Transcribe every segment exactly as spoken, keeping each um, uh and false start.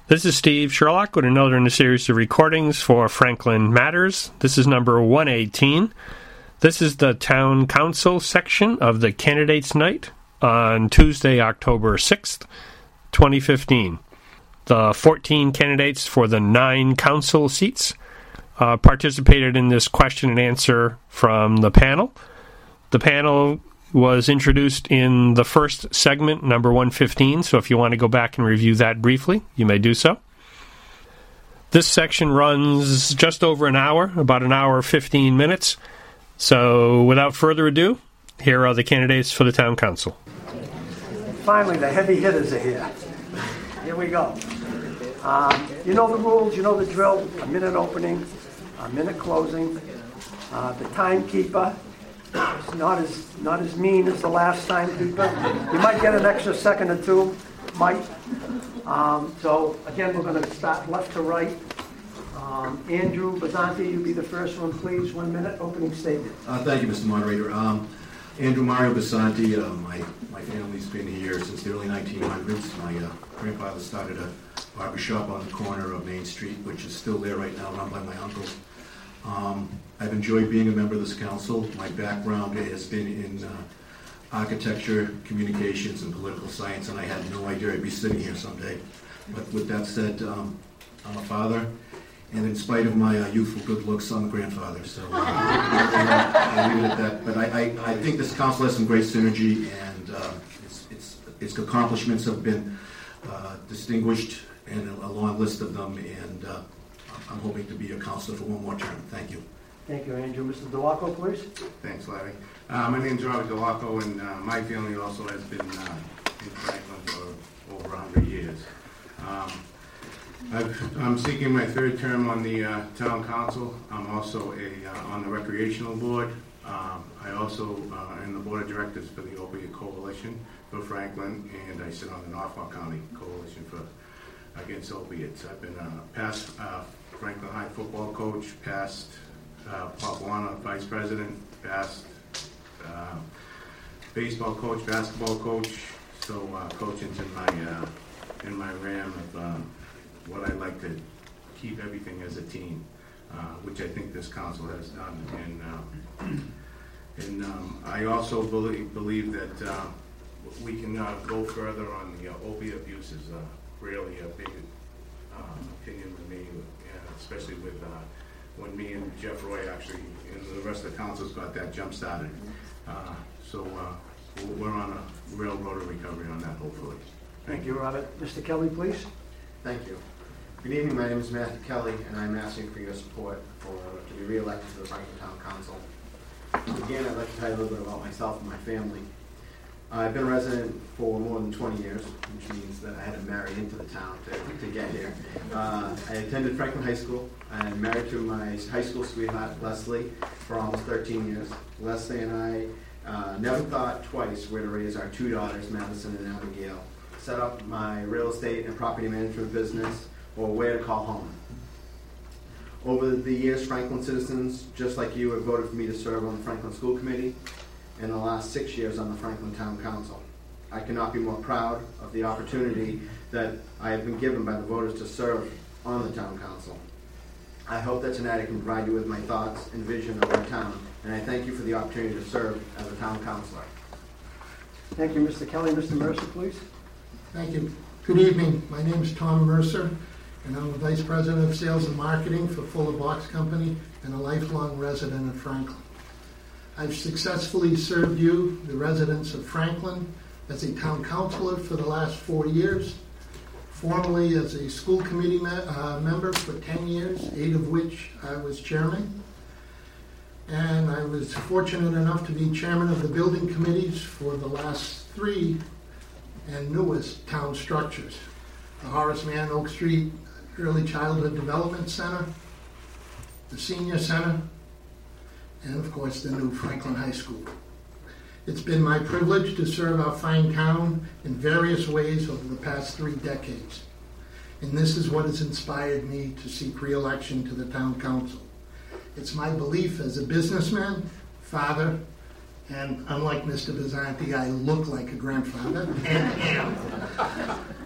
This is Steve Sherlock with another in a series of recordings for Franklin Matters. This is number one eighteen. This is the Town Council section of the Candidates Night on Tuesday, October sixth, twenty fifteen. The fourteen candidates for the nine council seats uh, participated in this question and answer from the panel. The panel was introduced in the first segment, number one fifteen, so if you want to go back and review that briefly, you may do so. This section runs just over an hour, about an hour, fifteen minutes. So without further ado, here are the candidates for the Town Council. Finally, the heavy hitters are here. Here we go. Um, you know the rules, you know the drill. A minute opening, a minute closing. Uh, the timekeeper. It's not as not as mean as the last timekeeper. You might get an extra second or two, might. Um, so again, we're going to start left to right. Um, Andrew Bazzanti, you be the first one, please. One minute opening statement. Uh, thank you, Mister Moderator. Um, Andrew Mario Bazzanti. Uh, my my family's been here since the early nineteen hundreds. My uh, grandfather started a barber shop on the corner of Main Street, which is still there right now, run by my uncle. Um, I've enjoyed being a member of this council. My background has been in uh, architecture, communications, and political science, and I had no idea I'd be sitting here someday. But with that said, um, I'm a father, and in spite of my uh, youthful good looks, I'm a grandfather. So uh, I'll leave it at that. But I, I, I think this council has some great synergy, and uh, its, its, its accomplishments have been uh, distinguished, and a, a long list of them, and uh, I'm hoping to be a councilor for one more term. Thank you. Thank you, Andrew. Mister DeLocco, please. Thanks, Larry. Uh, my name's Robert DeLocco, and uh, my family also has been uh, in Franklin for over one hundred years. Um, I've, I'm seeking my third term on the uh, town council. I'm also a uh, on the recreational board. Um, I also uh, am the board of directors for the Opiate Coalition for Franklin, and I sit on the Norfolk County Coalition for against opiates. I've been a past uh, Franklin High football coach, past uh, Pop Warner vice president, past uh, baseball coach, basketball coach. So uh, coaching's in my uh, in my ram of uh, what I like to keep everything as a team, uh, which I think this council has done. And um, and um, I also believe believe that uh, we can uh, go further on the uh, opiate abuse is uh, really a big uh, opinion with me, uh, especially with uh, when me and Jeff Roy actually, and the rest of the council's got that jump started. Uh, so uh, we're on a real road of recovery on that, hopefully. Thank you, Robert. Mister Kelly, please. Thank you. Good evening. My name is Matthew Kelly, and I'm asking for your support for to be re-elected to the Franklin Town Council. Again, I'd like to tell you a little bit about myself and my family. I've been a resident for more than twenty years, which means that I had to marry into the town to, to get here. Uh, I attended Franklin High School. I'm married to my high school sweetheart, Leslie, for almost thirteen years. Leslie and I uh, never thought twice where to raise our two daughters, Madison and Abigail, set up my real estate and property management business, or where to call home. Over the years, Franklin citizens, just like you, have voted for me to serve on the Franklin School Committee, in the last six years on the Franklin Town Council. I cannot be more proud of the opportunity that I have been given by the voters to serve on the Town Council. I hope that tonight I can provide you with my thoughts and vision of our town, and I thank you for the opportunity to serve as a Town Councilor. Thank you, Mister Kelly. Mister Mercer, please. Thank you. Good evening. My name is Tom Mercer, and I'm the Vice President of Sales and Marketing for Fuller Box Company and a lifelong resident of Franklin. I've successfully served you, the residents of Franklin, as a town councilor for the last four years, formerly as a school committee me- uh, member for ten years, eight of which I was chairman. And I was fortunate enough to be chairman of the building committees for the last three and newest town structures. The Horace Mann Oak Street Early Childhood Development Center, the Senior Center, and of course the new Franklin High School. It's been my privilege to serve our fine town in various ways over the past three decades. And this is what has inspired me to seek re-election to the town council. It's my belief as a businessman, father, and unlike Mister Bazzanti, I look like a grandfather, and am,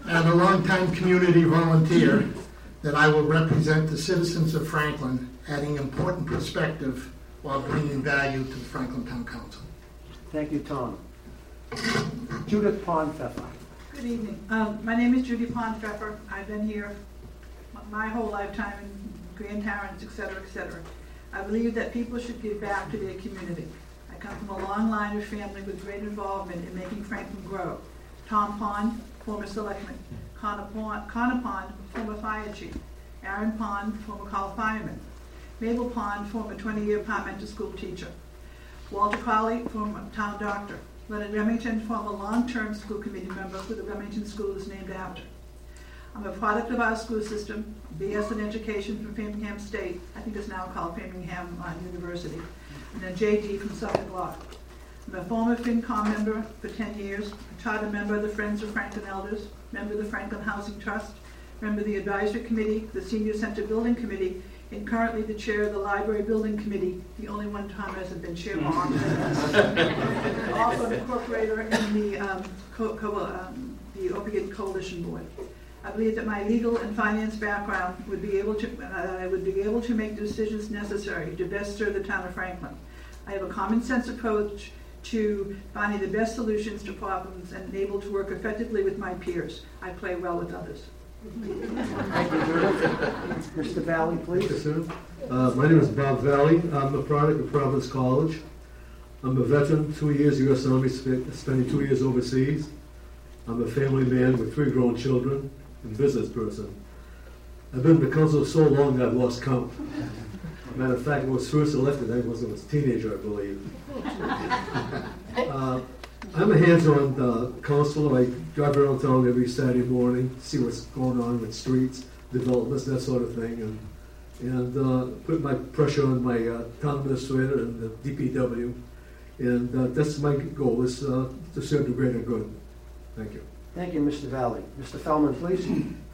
and a longtime community volunteer, that I will represent the citizens of Franklin, adding important perspective while bringing value to the Franklin Town Council. Thank you, Tom. Judith Pond-Pfeffer. Good evening. Um, my name is Judy Pond-Pfeffer. I've been here my whole lifetime in grandparents, et cetera, et cetera. I believe that people should give back to their community. I come from a long line of family with great involvement in making Franklin grow. Tom Pond, former selectman. Connor Pond, Connor Pond, former fire chief. Aaron Pond, former call fireman. Mabel Pond, former twenty-year Parmenter school teacher. Walter Colley, former town doctor. Leonard Remington, former long-term school committee member who the Remington School is named after. I'm a product of our school system, B S in education from Framingham State, I think it's now called Framingham uh, University, and a J D from Suffolk Law. I'm a former FinCom member for ten years, a charter member of the Friends of Franklin Elders, member of the Franklin Housing Trust, member of the Advisory Committee, the Senior Center Building Committee, and currently the chair of the Library Building Committee, the only one Tom hasn't been chair for. Also an incorporator in the, um, co- co- um, the Opiate Coalition Board. I believe that my legal and finance background would be able to, uh, I would be able to make decisions necessary to best serve the town of Franklin. I have a common sense approach to finding the best solutions to problems and able to work effectively with my peers. I play well with others. Thank you, Judith. Mister Valley, please. Yes, sir. Uh, my name is Bob Valley. I'm a product of Providence College. I'm a veteran, two years U S Army, sp- spending two years overseas. I'm a family man with three grown children and business person. I've been in the council so long I've lost count. Matter of fact, I was first elected, I was a teenager, I believe. Uh, I'm a hands-on uh, councilor. I drive around town every Saturday morning, see what's going on with streets, developments, that sort of thing, and and uh, put my pressure on my uh, town administrator and the D P W. And uh, that's my goal, is uh, to serve the greater good. Thank you. Thank you, Mister Valley. Mister Feldman, please.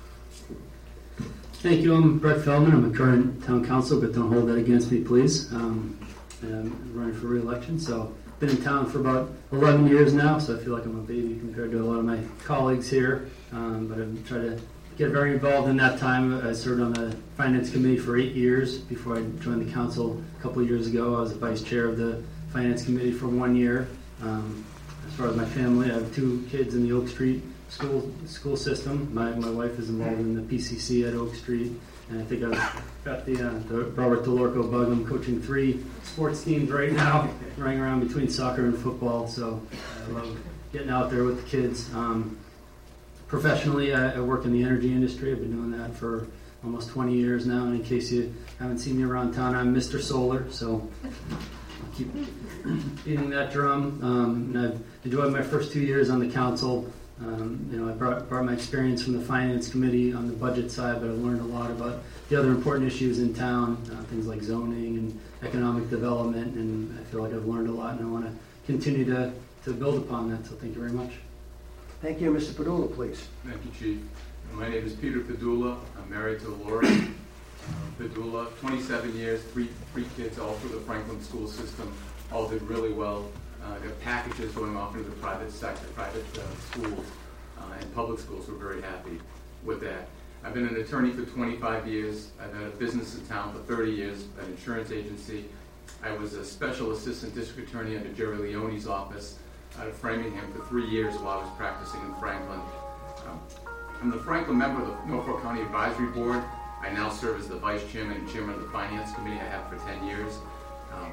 Thank you. I'm Brett Feldman. I'm a current town council, but don't hold that against me, please. Um, I'm running for re-election, so been in town for about eleven years now, so I feel like I'm a baby compared to a lot of my colleagues here. Um, but I've tried to get very involved in that time. I served on the finance committee for eight years before I joined the council a couple of years ago. I was the vice chair of the finance committee for one year. Um, as far as my family, I have two kids in the Oak Street school school system. My my wife is involved in the P C C at Oak Street, and I think I've got the, uh, the Robert DeLorco bug. I'm coaching three sports teams right now, running around between soccer and football. So I love getting out there with the kids. Um, professionally, I, I work in the energy industry. I've been doing that for almost twenty years now. And in case you haven't seen me around town, I'm Mister Solar. So I'll keep beating that drum. Um, and I've enjoyed my first two years on the council. Um, you know, I brought, brought my experience from the finance committee on the budget side, but I've learned a lot about the other important issues in town, uh, things like zoning and economic development, and I feel like I've learned a lot, and I want to continue to, to build upon that, so thank you very much. Thank you, Mister Padula, please. Thank you, Chief. My name is Peter Padula. I'm married to Lori uh, Padula, twenty-seven years, three, three kids, all through the Franklin school system, all did really well. Uh, got packages going off into the private sector, private uh, schools, uh, and public schools. We're very happy with that. I've been an attorney for twenty-five years. I've had a business in town for thirty years, an insurance agency. I was a special assistant district attorney under Jerry Leone's office out of Framingham for three years while I was practicing in Franklin. Um, I'm the Franklin member of the Norfolk County Advisory Board. I now serve as the vice chairman and chairman of the finance committee. I have for ten years. Um,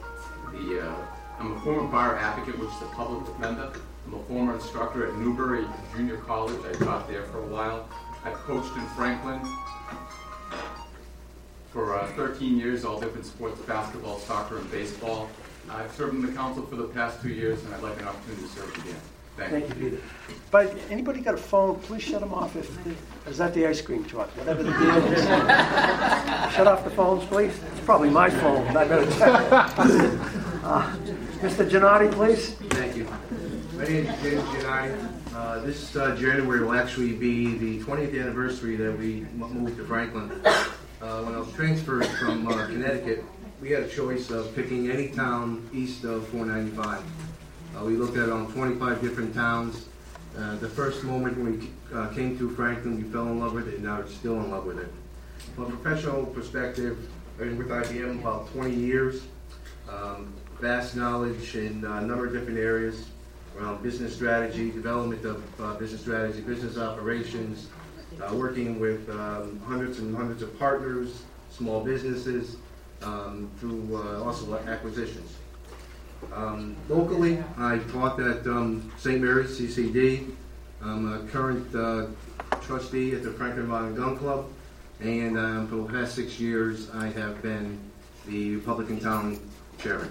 the uh, I'm a former bar advocate, which is a public defender. I'm a former instructor at Newbury Junior College. I taught there for a while. I've coached in Franklin for uh, thirteen years, all different sports, basketball, soccer, and baseball. I've served in the council for the past two years, and I'd like an opportunity to serve again. Thank, Thank you. you, Peter. But anybody got a phone, please shut them off. If is that the ice cream truck? Whatever the deal is. Shut off the phones, please. It's probably my phone, but I better check. uh, Mister Giannotti, please. Thank you. My name is James Giannotti. Uh, this uh, January will actually be the twentieth anniversary that we moved to Franklin. Uh, when I was transferred from uh, Connecticut, we had a choice of picking any town east of four ninety-five. Uh, we looked at um, twenty-five different towns, Uh, the first moment when we uh, came to Franklin, we fell in love with it, and now we're still in love with it. From a professional perspective, I've been with I B M about twenty years. Um, vast knowledge in uh, a number of different areas around business strategy, development of uh, business strategy, business operations, uh, working with um, hundreds and hundreds of partners, small businesses, um, through uh, also acquisitions. Um, locally, I taught at um, Saint Mary's C C D. I'm a current uh, trustee at the Franklin Rod and Gun Club, and um, for the past six years, I have been the Republican Town Chairman.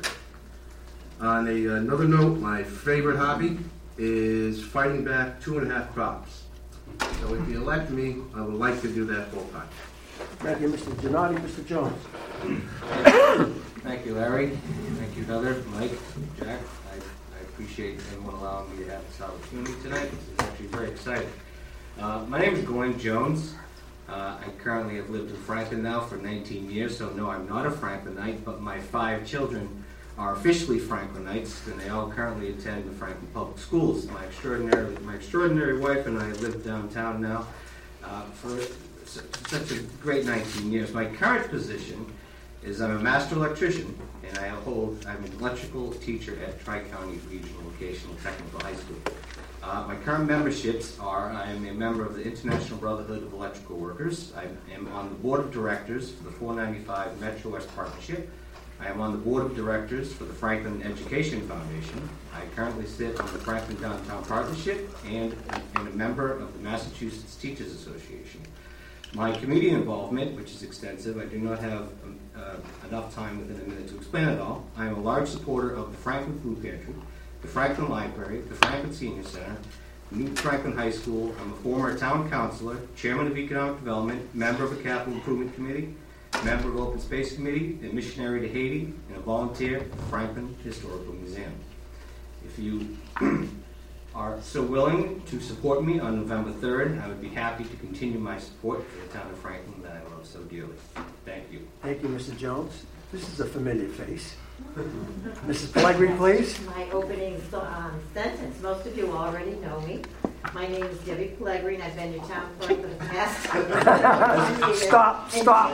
On a, another note, my favorite hobby is fighting back two and a half crops. So if you elect me, I would like to do that full time. Thank you, Mister Gennady. Mister Jones. Thank you, Larry. Thank you, Heather, Mike, Jack. I, I appreciate everyone allowing me to have this opportunity tonight. This is actually very exciting. Uh, my name is Glenn Jones. Uh, I currently have lived in Franklin now for nineteen years, so no, I'm not a Franklinite, but my five children are officially Franklinites, and they all currently attend the Franklin Public Schools. My extraordinary, my extraordinary wife and I live downtown now uh, for such a great nineteen years. My current position is I'm a master electrician, and I hold, I'm an electrical teacher at Tri-County Regional Vocational Technical High School. Uh, my current memberships are, I am a member of the International Brotherhood of Electrical Workers. I am on the board of directors for the four ninety-five Metro West Partnership. I am on the board of directors for the Franklin Education Foundation. I currently sit on the Franklin Downtown Partnership and am a member of the Massachusetts Teachers Association. My community involvement, which is extensive, I do not have um, uh, enough time within a minute to explain it all. I am a large supporter of the Franklin Food Pantry, the Franklin Library, the Franklin Senior Center, New Franklin High School. I'm a former town councilor, chairman of economic development, member of the capital improvement committee, member of Open Space Committee, a missionary to Haiti, and a volunteer at the Franklin Historical Museum. If you are so willing to support me on November third, I would be happy to continue my support for the town of Franklin that I love so dearly. Thank you. Thank you, Mister Jones. This is a familiar face. Missus Pellegrini, please. My opening um, sentence. Most of you already know me. My name is Debbie Pellegrini. I've been your town clerk for the past years. Stop, stop.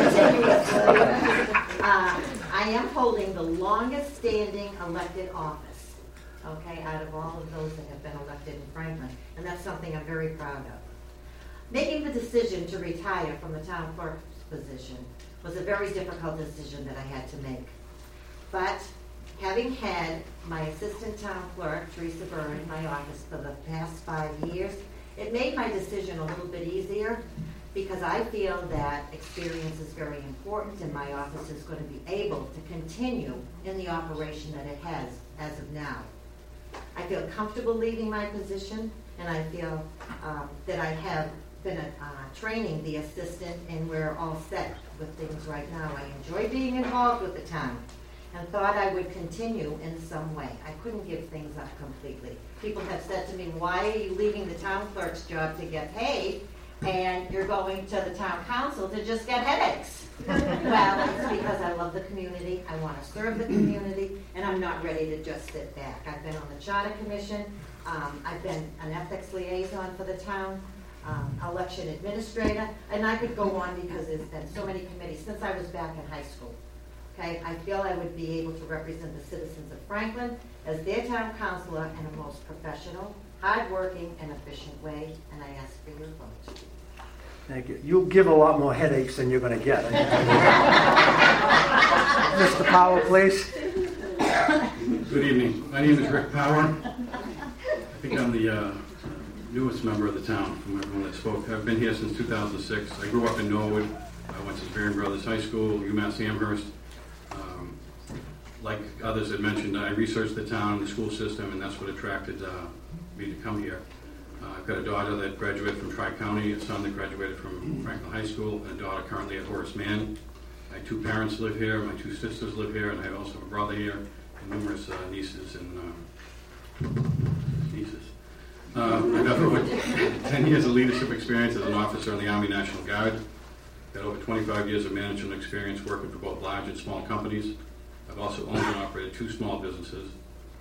uh, I am holding the longest standing elected office, okay, out of all of those that have been elected in Franklin. And that's something I'm very proud of. Making the decision to retire from the town clerk's position was a very difficult decision that I had to make. But having had my assistant town clerk, Teresa Byrne, in my office for the past five years, it made my decision a little bit easier because I feel that experience is very important and my office is going to be able to continue in the operation that it has as of now. I feel comfortable leaving my position, and I feel um, that I have been uh, training the assistant, and we're all set with things right now. I enjoy being involved with the town and thought I would continue in some way. I couldn't give things up completely. People have said to me, why are you leaving the town clerk's job to get paid and you're going to the town council to just get headaches? Well, it's because I love the community, I want to serve the community, and I'm not ready to just sit back. I've been on the Charter Commission, um, I've been an ethics liaison for the town, um, election administrator, and I could go on because there's been so many committees since I was back in high school. Okay, I feel I would be able to represent the citizens of Franklin as their town councilor in a most professional, hard-working, and efficient way, and I ask for your vote. Thank you. You'll give a lot more headaches than you're going to get. Mister Power, please. Good evening. My name is Rick Power. I think I'm the uh, newest member of the town from everyone that spoke. I've been here since two thousand six. I grew up in Norwood. I went to Spear Brothers High School, UMass Amherst. Um, like others had mentioned, I researched the town, the school system, and that's what attracted uh, me to come here. Uh, I've got a daughter that graduated from Tri-County, a son that graduated from Franklin High School, and a daughter currently at Horace Mann. My two parents live here, my two sisters live here, and I also have a brother here, and numerous uh, nieces and uh, nieces. Uh, I've got over ten years of leadership experience as an officer in the Army National Guard. Got over twenty-five years of management experience working for both large and small companies. I've also owned and operated two small businesses.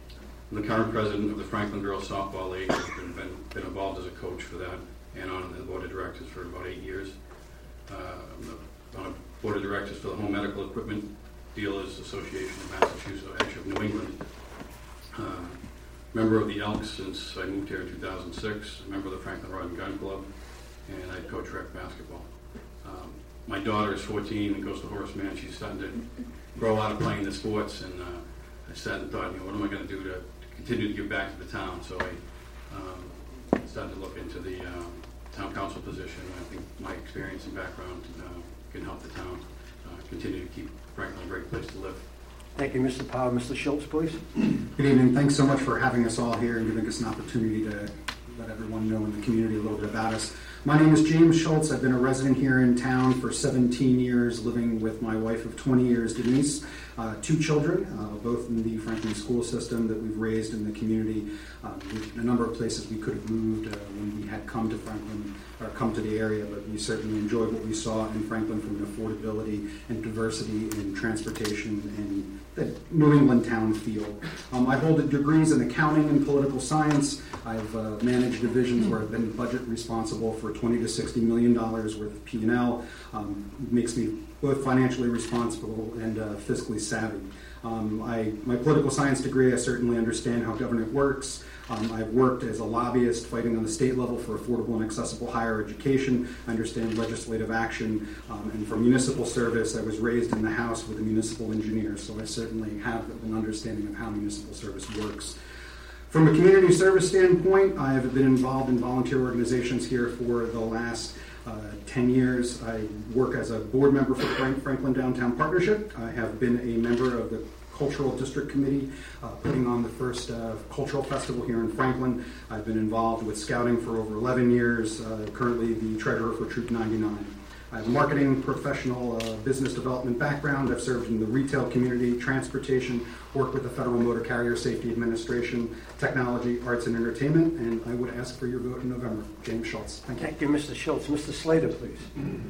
I'm the current president of the Franklin Girls Softball League. I've been, been, been involved as a coach for that and on the board of directors for about eight years. Uh, I'm the, on a board of directors for the Home Medical Equipment Dealers Association of Massachusetts, actually of New England. Uh, member of the Elks since I moved here in two thousand six, a member of the Franklin Rod and Gun Club, and I coach rec basketball. Um, my daughter is fourteen and goes to Horace Mann. She's starting to grow out of playing the sports, and uh, I sat and thought, you know, what am I going to do to continue to give back to the town? So I um, started to look into the um, town council position. I think my experience and background uh, can help the town uh, continue to keep Franklin a great place to live. Thank you, Mister Power. Mister Schultz, please. Good evening. Thanks so much for having us all here and giving us an opportunity to let everyone know in the community a little bit about us. My name is James Schultz. I've been a resident here in town for seventeen years, living with my wife of twenty years, Denise. Uh, two children, uh, both in the Franklin school system that we've raised in the community. Um, a number of places we could have moved uh, when we had come to Franklin or come to the area, but we certainly enjoyed what we saw in Franklin from an affordability and diversity in transportation and the New England town feel. Um, I hold degrees in accounting and political science. I've uh, managed divisions where I've been budget responsible for twenty to sixty million dollars worth of P and L. Um, makes me both financially responsible and uh, fiscally savvy. Um, I, my political science degree, I certainly understand how government works. Um, I've worked as a lobbyist fighting on the state level for affordable and accessible higher education. I understand legislative action. Um, and for municipal service, I was raised in the House with a municipal engineer, so I certainly have an understanding of how municipal service works. From a community service standpoint, I have been involved in volunteer organizations here for the last uh, ten years. I work as a board member for Frank Franklin Downtown Partnership. I have been a member of the Cultural District Committee, uh, putting on the first uh, cultural festival here in Franklin. I've been involved with scouting for over eleven years, uh, currently the treasurer for Troop ninety-nine. I have a marketing, professional, uh, business development background. I've served in the retail community, transportation, worked with the Federal Motor Carrier Safety Administration, technology, arts, and entertainment, and I would ask for your vote in November. James Schultz. Thank you. Thank you, Mister Schultz. Mister Slater, please.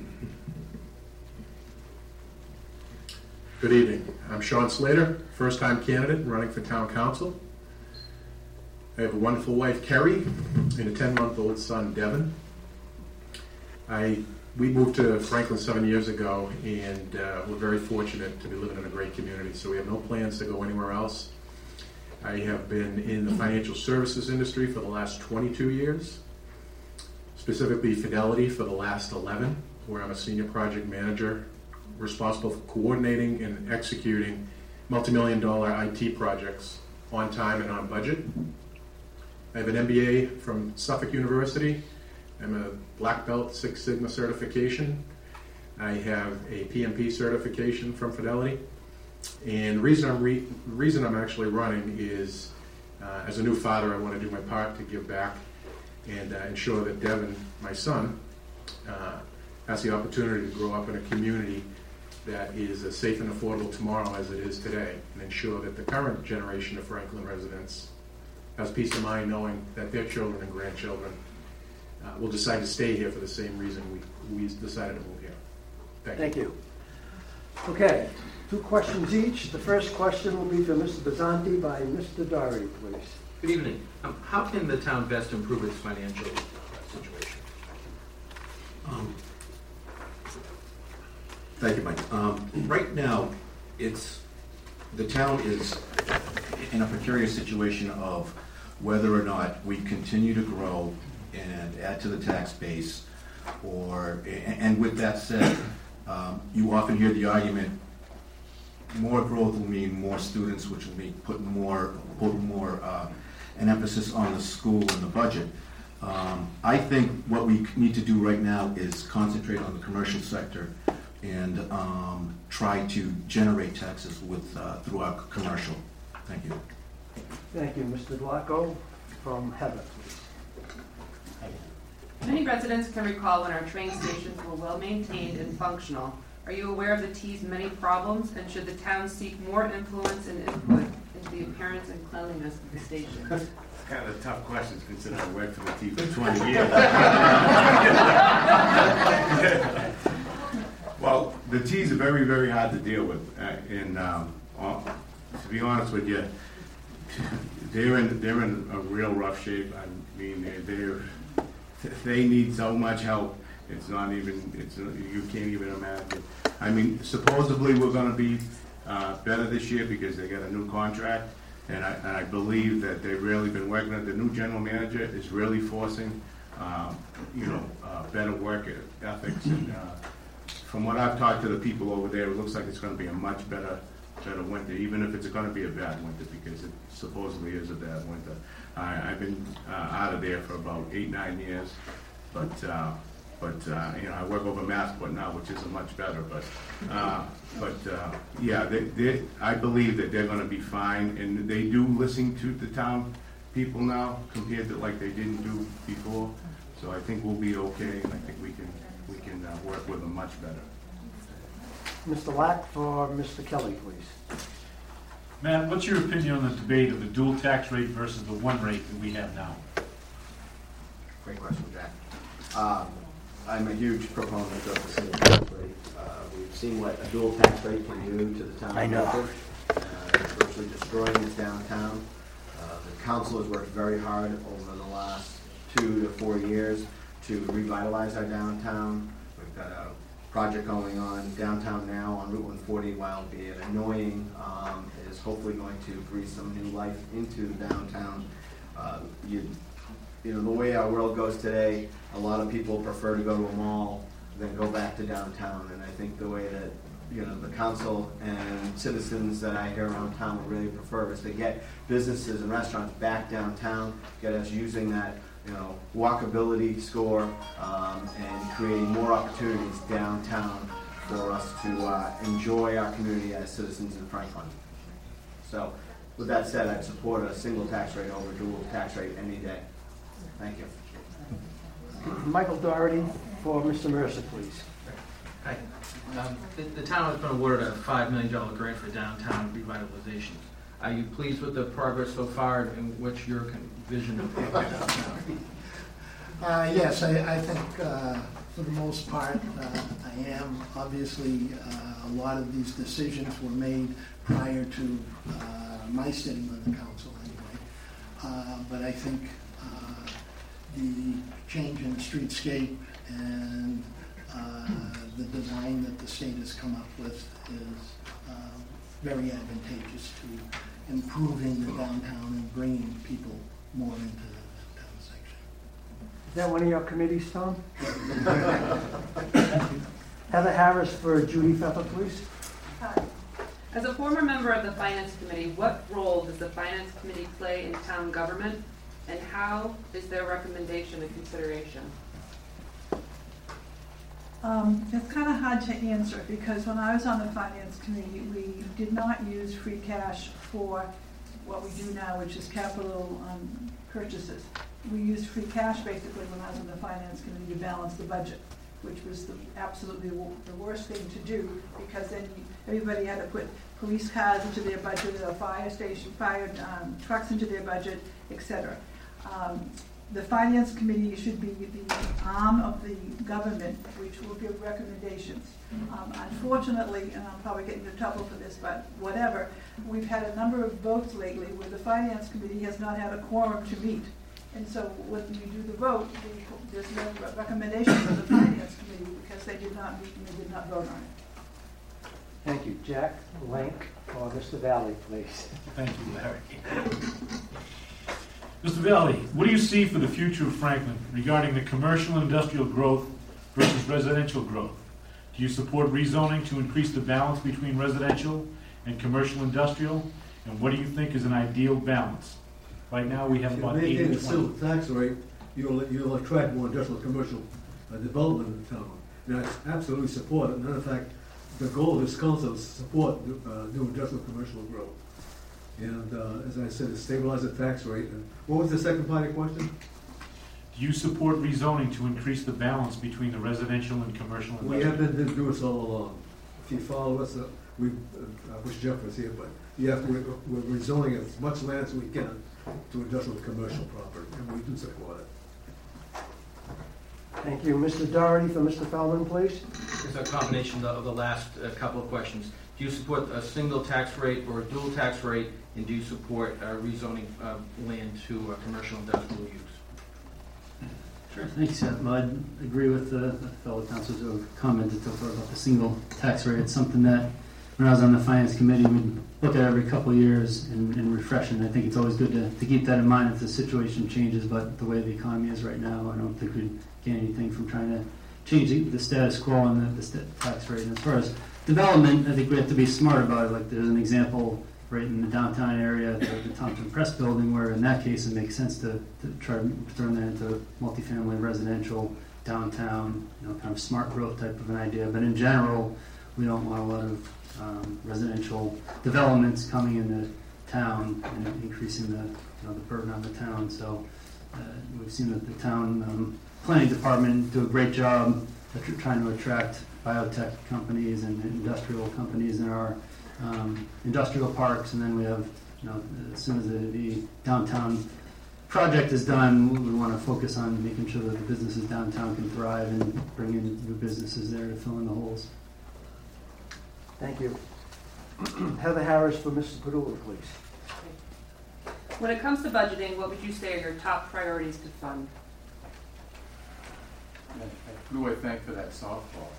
Good evening. I'm Sean Slater, first-time candidate running for town council. I have a wonderful wife, Kerry, and a ten-month-old son, Devin. I we moved to Franklin seven years ago, and uh, we're very fortunate to be living in a great community, so we have no plans to go anywhere else. I have been in the financial services industry for the last twenty-two years, specifically Fidelity for the last eleven, where I'm a senior project manager responsible for coordinating and executing multi-million dollar I T projects on time and on budget. I have an M B A from Suffolk University. I'm a Black Belt Six Sigma certification. I have a P M P certification from Fidelity. And the reason I'm, re- the reason I'm actually running is, uh, as a new father, I want to do my part to give back and uh, ensure that Devin, my son, uh, has the opportunity to grow up in a community that is as safe and affordable tomorrow as it is today, and ensure that the current generation of Franklin residents has peace of mind knowing that their children and grandchildren uh, will decide to stay here for the same reason we, we decided to move here. Thank, Thank you. you. Okay, two questions each. The first question will be for Mister Bazzanti by Mister Doherty, please. Good evening. Um, how can the town best improve its financial uh, situation? Um, Thank you, Mike. Um, right now, it's the town is in a precarious situation of whether or not we continue to grow and add to the tax base, or and with that said, um, you often hear the argument: more growth will mean more students, which will mean put more put more uh, an emphasis on the school and the budget. Um, I think what we need to do right now is concentrate on the commercial sector and um, try to generate taxes with uh, through our commercial. Thank you. Thank you, Mister Delaco from Heather, please. Many residents can recall when our train stations were well maintained and functional. Are you aware of the T's many problems, and should the town seek more influence and input into the appearance and cleanliness of the station? It's kind of a tough question considering I worked for the T for twenty years. Well, the T's are very, very hard to deal with. Uh, and um, uh, to be honest with you, they're in, they're in a real rough shape. I mean, they're, they're, they need so much help. It's not even, it's, you can't even imagine. I mean, supposedly we're gonna be uh, better this year because they got a new contract, and I, and I believe that they've really been working on, the new general manager is really forcing, um, you know, uh, better work ethics, and uh, from what I've talked to the people over there, it looks like it's gonna be a much better, better winter, even if it's gonna be a bad winter, because it supposedly is a bad winter. I, I've been uh, out of there for about eight, nine years, but uh, But, uh, you know, I work over Massport now, which isn't much better, but, uh, but, uh, yeah, they, they, I believe that they're gonna be fine, and they do listen to the town people now, compared to like they didn't do before, so I think we'll be okay, and I think we can, we can, uh, work with them much better. Mister Lack for Mister Kelly, please. Matt, what's your opinion on the debate of the dual tax rate versus the one rate that we have now? Great question, Jack. Um, I'm a huge proponent of the single tax rate. Uh, we've seen what a dual tax rate can do to the town. I know. Uh, it's virtually destroying this downtown. Uh, the council has worked very hard over the last two to four years to revitalize our downtown. We've got a project going on downtown now on Route one forty, while be it annoying, um, is hopefully going to breathe some new life into downtown. Uh, you, You know, the way our world goes today, a lot of people prefer to go to a mall than go back to downtown. And I think the way that, you know, the council and citizens that I hear around town would really prefer is to get businesses and restaurants back downtown, get us using that, you know, walkability score, um, and creating more opportunities downtown for us to uh, enjoy our community as citizens in Franklin. So, with that said, I'd support a single tax rate over dual tax rate any day. Thank you. Michael Doherty for Mister Mercer, please. Hi. Um, the, the town has been awarded a five million dollars grant for downtown revitalization. Are you pleased with the progress so far, and what's your vision of downtown? Uh, yes, I, I think uh, for the most part uh, I am. Obviously, uh, a lot of these decisions were made prior to uh, my sitting on the council anyway. Uh, but I think uh, the change in the streetscape and uh, the design that the state has come up with is uh, very advantageous to improving the downtown and bringing people more into the downtown section. Is that one of your committees, Tom? Heather Harris for Judy Pfeffer, please. Hi. As a former member of the Finance Committee, what role does the Finance Committee play in town government, and how is their recommendation and consideration? Um, it's kind of hard to answer because when I was on the Finance Committee, we did not use free cash for what we do now, which is capital um, purchases. We used free cash basically when I was on the Finance Committee to balance the budget, which was the absolutely w- the worst thing to do, because then you, everybody had to put police cars into their budget, or fire station, fire um, trucks into their budget, et cetera. Um, the Finance Committee should be the arm of the government, which will give recommendations. Um, unfortunately, and I'm probably getting into trouble for this, but whatever, we've had a number of votes lately where the Finance Committee has not had a quorum to meet. And so when you do the vote, the, there's no recommendation from the Finance Committee because they did not meet and they did not vote on it. Thank you. Jack Lank for Mister Valley, please. Thank you, Larry. Mister Valley, what do you see for the future of Franklin regarding the commercial and industrial growth versus residential growth? Do you support rezoning to increase the balance between residential and commercial industrial? And what do you think is an ideal balance? Right now we have If you about maintain eighty a simple tax rate, you'll, you'll attract more industrial commercial uh, development in the town. And I absolutely support it. And in fact, the goal of this council is to support uh, new industrial commercial growth. And uh, as I said, stabilize the tax rate. And what was the second part of your question? Do you support rezoning to increase the balance between the residential and commercial We industrial? have been doing this all along. If you follow us, uh, we, uh, I wish Jeff was here, but you have to, we're, we're rezoning as much land as we can to industrial commercial property, and we do support it. Thank you. Mister Doherty for Mister Feldman, please. It's a combination of the last uh, couple of questions. Do you support a single tax rate or a dual tax rate, and do you support uh, rezoning uh, land to uh, commercial industrial use? Sure, thanks. Yeah, well, I agree with the fellow councilors who have commented so far about the single tax rate. It's something that, when I was on the finance committee, we'd look at every couple of years and, and refresh it. And I think it's always good to, to keep that in mind if the situation changes. But the way the economy is right now, I don't think we'd gain anything from trying to change the, the status quo and the, the st- tax rate. And as far as development, I think we have to be smart about it. Like there's an example right in the downtown area, the, the Thompson Press building, where in that case it makes sense to, to try to turn that into multifamily residential downtown, you know, kind of smart growth type of an idea. But in general, we don't want a lot of um, residential developments coming into town and increasing the, you know, the burden on the town. So uh, we've seen that the town um, planning department do a great job of trying to attract biotech companies and industrial companies in our um, industrial parks, and then we have, you know, as soon as the, the downtown project is done, we want to focus on making sure that the businesses downtown can thrive and bring in new businesses there to fill in the holes. Thank you. Heather Harris for Missus Padula, please. When it comes to budgeting, what would you say are your top priorities to fund? Who do I thank for that softball?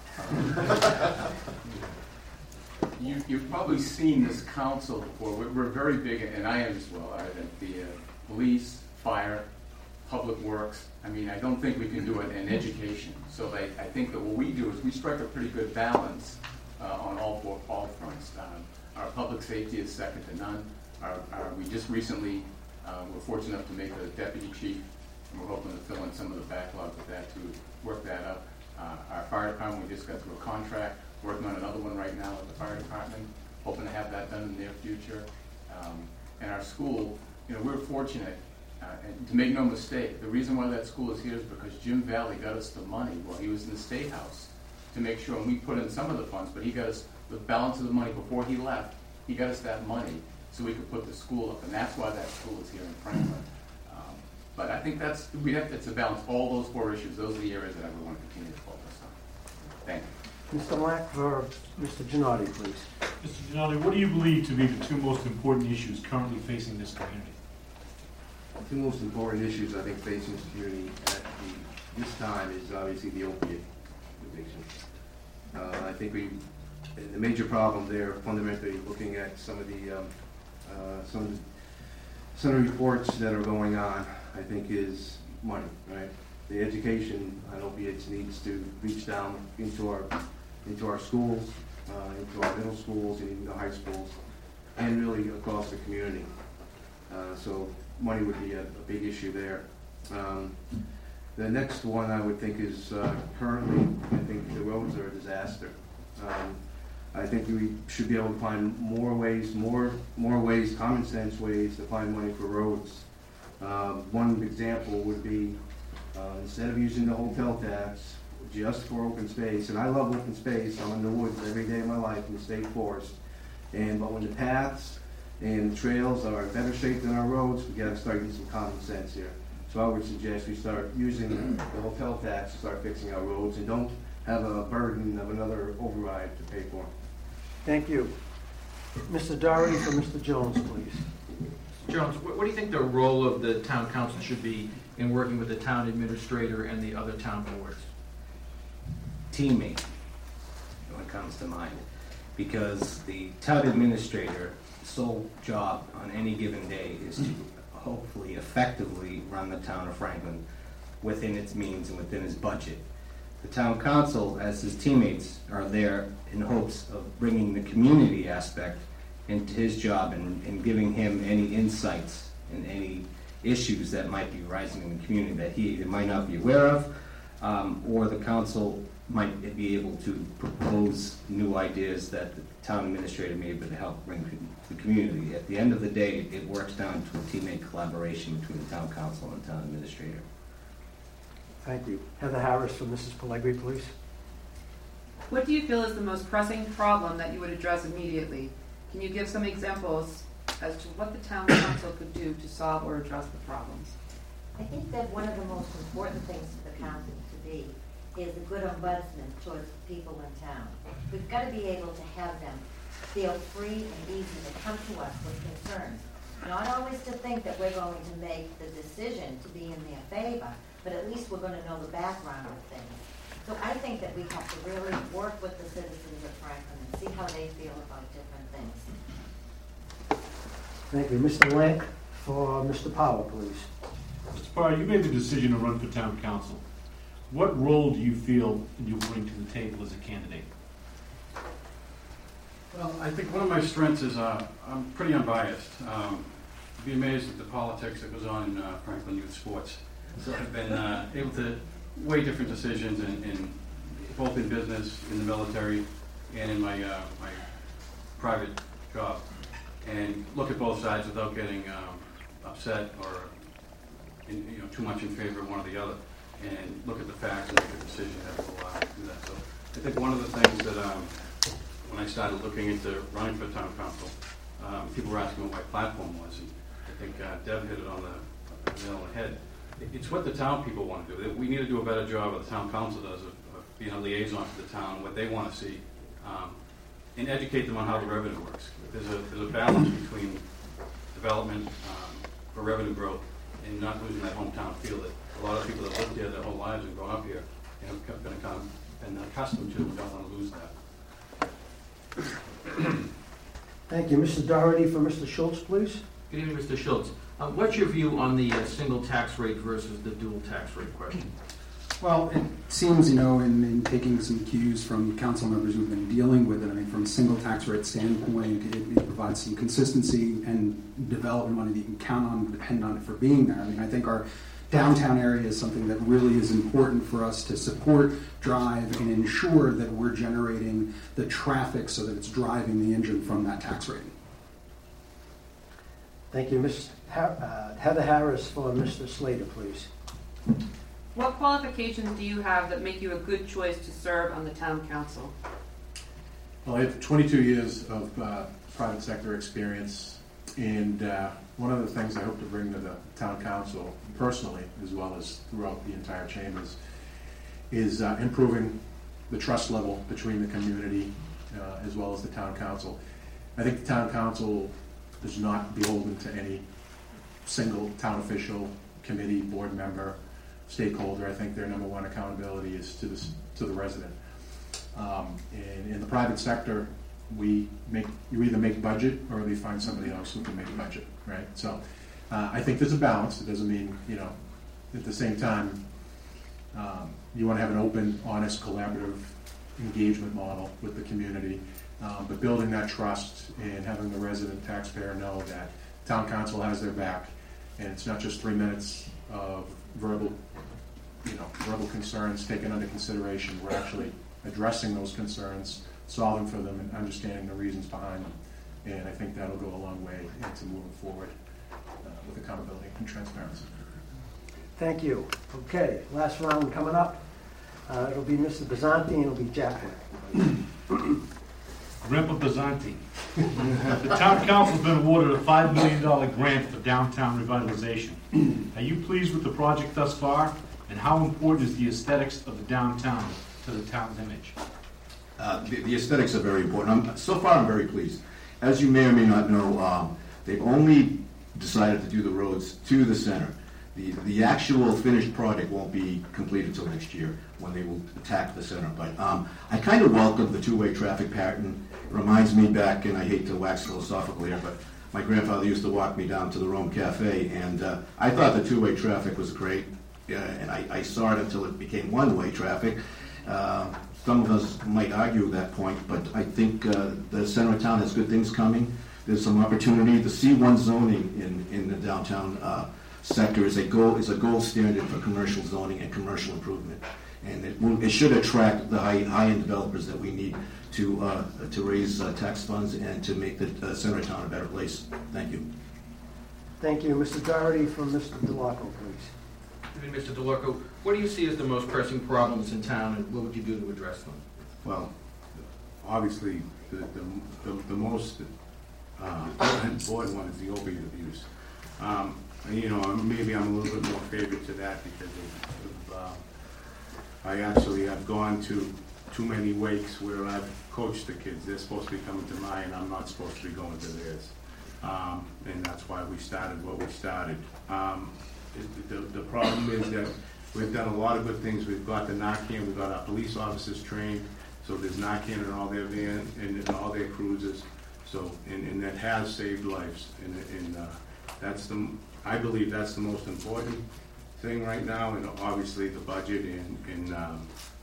you, you've probably seen this council before. We're, we're very big, and I am as well, I think the uh, police, fire, public works. I mean, I don't think we can do it in education. So I, I think that what we do is we strike a pretty good balance uh, on all four all fronts. Um, our public safety is second to none. Our, our, we just recently uh, were fortunate enough to make a deputy chief, and we're hoping to fill in some of the backlog with that to work that up. Uh, our fire department, we just got through a contract, working on another one right now with the fire department, hoping to have that done in the near future. Um, and our school, you know, we're fortunate, uh, and to make no mistake, the reason why that school is here is because Jim Valley got us the money while he was in the State House to make sure, and we put in some of the funds, but he got us the balance of the money before he left. He got us that money so we could put the school up, and that's why that school is here in Franklin. Um, but I think that's, we have to, it's a balance, all those four issues, those are the areas that I would want to continue to focus on. Thank you. Mister Lack for Mister Gennady, please. Mister Gennady, what do you believe to be the two most important issues currently facing this community? The two most important issues I think facing this community at the, this time is obviously the opiate addiction. Uh, I think we, the major problem there, fundamentally looking at some of the um, uh, some of the, some of the reports that are going on, I think is money, right? The education on opiates needs to reach down into our into our schools, uh, into our middle schools, and even the high schools, and really across the community. Uh, so money would be a, a big issue there. Um, the next one I would think is uh, currently, I think the roads are a disaster. Um, I think we should be able to find more ways, more more ways, common sense ways to find money for roads. Um, one example would be uh, instead of using the hotel tax just for open space, and I love open space. I'm in the woods every day of my life in the state forest. And but when the paths and the trails are in better shape than our roads, we got to start using some common sense here. So I would suggest we start using the hotel tax to start fixing our roads, and don't have a burden of another override to pay for. Thank you. Mister Doherty for Mister Jones, please. Jones, what, what do you think the role of the town council should be in working with the town administrator and the other town boards? Teammate, when it comes to mind, because the town administrator sole job on any given day is to hopefully effectively run the town of Franklin within its means and within its budget. The town council, as his teammates, are there in hopes of bringing the community aspect into his job and, and giving him any insights and any issues that might be rising in the community that he either might not be aware of, um, or the council might be able to propose new ideas that the town administrator may be able to help bring to the community. At the end of the day, it works down to a teammate collaboration between the town council and the town administrator. Thank you. Heather Harris for Missus Pellegri, please. What do you feel is the most pressing problem that you would address immediately? Can you give some examples as to what the town council could do to solve or address the problems? I think that one of the most important things for the council to be is a good ombudsman towards the people in town. We've got to be able to have them feel free and easy to come to us with concerns. Not always to think that we're going to make the decision to be in their favor, but at least we're going to know the background of things. So I think that we have to really work with the citizens of Franklin and see how they feel about different things. Thank you. Mister Lank for Mister Power, please. Mister Power, you made the decision to run for town council. What role do you feel you bring to the table as a candidate? Well, I think one of my strengths is uh, I'm pretty unbiased. Um, you'd be amazed at the politics that goes on in uh, Franklin youth sports. So I've been uh, able to weigh different decisions in, in both in business, in the military, and in my uh, my private job, and look at both sides without getting um, upset or in, you know too much in favor of one or the other, and look at the facts and make a decision that will uh, do that. So I think one of the things that um, when I started looking into running for town council, um, people were asking what my platform was, and I think uh, Deb hit it on the nail on the head. It's what the town people want to do. We need to do a better job, or the town council does, of, of being a liaison to the town, what they want to see, um, and educate them on how the revenue works. There's a, there's a balance between development um, for revenue growth and not losing that hometown feel that a lot of people that lived here their whole lives and grown up here and have been, been accustomed to and don't want to lose that. Thank you. Mister Doherty for Mister Schultz, please. Good evening, Mister Schultz. Uh, what's your view on the uh, single tax rate versus the dual tax rate question? Well, it seems, you know, in, in taking some cues from council members who've been dealing with it, I mean, from a single tax rate standpoint, it, it provides some consistency and development money that you can count on, depend on it for being there. I mean, I think our downtown area is something that really is important for us to support, drive, and ensure that we're generating the traffic so that it's driving the engine from that tax rate. Thank you. Miz Har uh, Heather Harris for Mister Slater, please. What qualifications do you have that make you a good choice to serve on the town council? Well, I have twenty-two years of uh, private sector experience, and uh, one of the things I hope to bring to the town council personally, as well as throughout the entire chambers, is uh, improving the trust level between the community uh, as well as the town council. I think the town council is not beholden to any single town official, committee, board member, stakeholder. I think their number one accountability is to the, to the resident. Um, and in the private sector, we make, you either make budget or they find somebody else who can make budget, right? So uh, I think there's a balance. It doesn't mean, you know, at the same time, um, you want to have an open, honest, collaborative engagement model with the community, um, but building that trust and having the resident taxpayer know that town council has their back, and it's not just three minutes of verbal, you know, verbal concerns taken under consideration. We're actually addressing those concerns, solving for them, and understanding the reasons behind them. And I think that'll go a long way into moving forward uh, with accountability and transparency. Thank you. Okay, last round coming up. Uh, it'll be Mister Bazzanti and it'll be Jack. Grandpa Bazzanti. The town council's been awarded a five million dollars grant for downtown revitalization. Are you pleased with the project thus far? And how important is the aesthetics of the downtown to the town's image? Uh, the, the aesthetics are very important. I'm, so far, I'm very pleased. As you may or may not know, um, they've only decided to do the roads to the center. The, the actual finished project won't be completed until next year when they will attack the center. But um, I kind of welcome the two-way traffic pattern. It reminds me back, and I hate to wax philosophical here, but my grandfather used to walk me down to the Rome Cafe, and uh, I thought the two-way traffic was great, uh, and I, I saw it until it became one-way traffic. Uh, some of us might argue that point, but I think uh, the center of town has good things coming. There's some opportunity. The C one zoning in, in the downtown uh, sector is a gold is a gold standard for commercial zoning and commercial improvement, and it will, it should attract the high high end developers that we need to uh, to raise uh, tax funds and to make the uh, center of town a better place. Thank you. Thank you, Mister Doherty from Mister DeLarco, please. Mister DeLarco, what do you see as the most pressing problems in town, and what would you do to address them? Well, obviously, the the, the, the most uh, important one is the opioid abuse. Um, and, you know, maybe I'm a little bit more favored to that because of, of uh, I actually have gone to too many wakes where I've coached the kids. They're supposed to be coming to mine, I'm not supposed to be going to theirs. Um, and that's why we started what we started. Um, it, the, the problem is that we've done a lot of good things. We've got the Narcan, we've got our police officers trained, so there's Narcan in all their van and in all their cruisers. So, and, and that has saved lives. And, and uh, that's the, I believe that's the most important thing right now, and obviously the budget and, and um,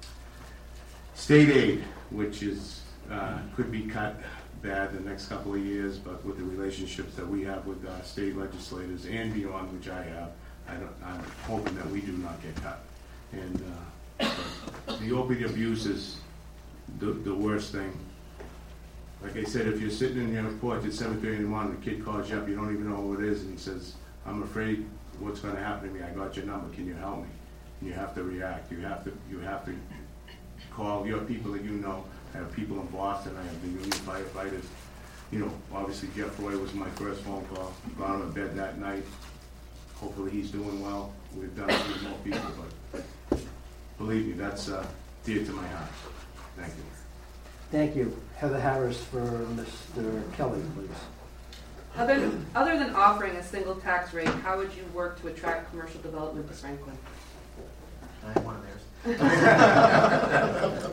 state aid, which is uh, could be cut bad the next couple of years, but with the relationships that we have with uh, state legislators and beyond, which I have, I don't, I'm hoping that we do not get cut. And uh, the opiate abuse is the, the worst thing. Like I said, if you're sitting in your porch at seven thirty in the morning, the kid calls you up, you don't even know who it is, and he says, I'm afraid what's going to happen to me. I got your number. Can you help me? And you have to react. You have to, you have to call your people that you know. I have people in Boston. I have the union firefighters. You know, obviously Jeff Roy was my first phone call. Got him to bed that night. Hopefully he's doing well. We've done it with more people, but believe me, that's uh, dear to my heart. Thank you. Thank you. Heather Harris for Mister Kelly, please. Other than, other than offering a single tax rate, how would you work to attract commercial development to Franklin? I'm one of theirs.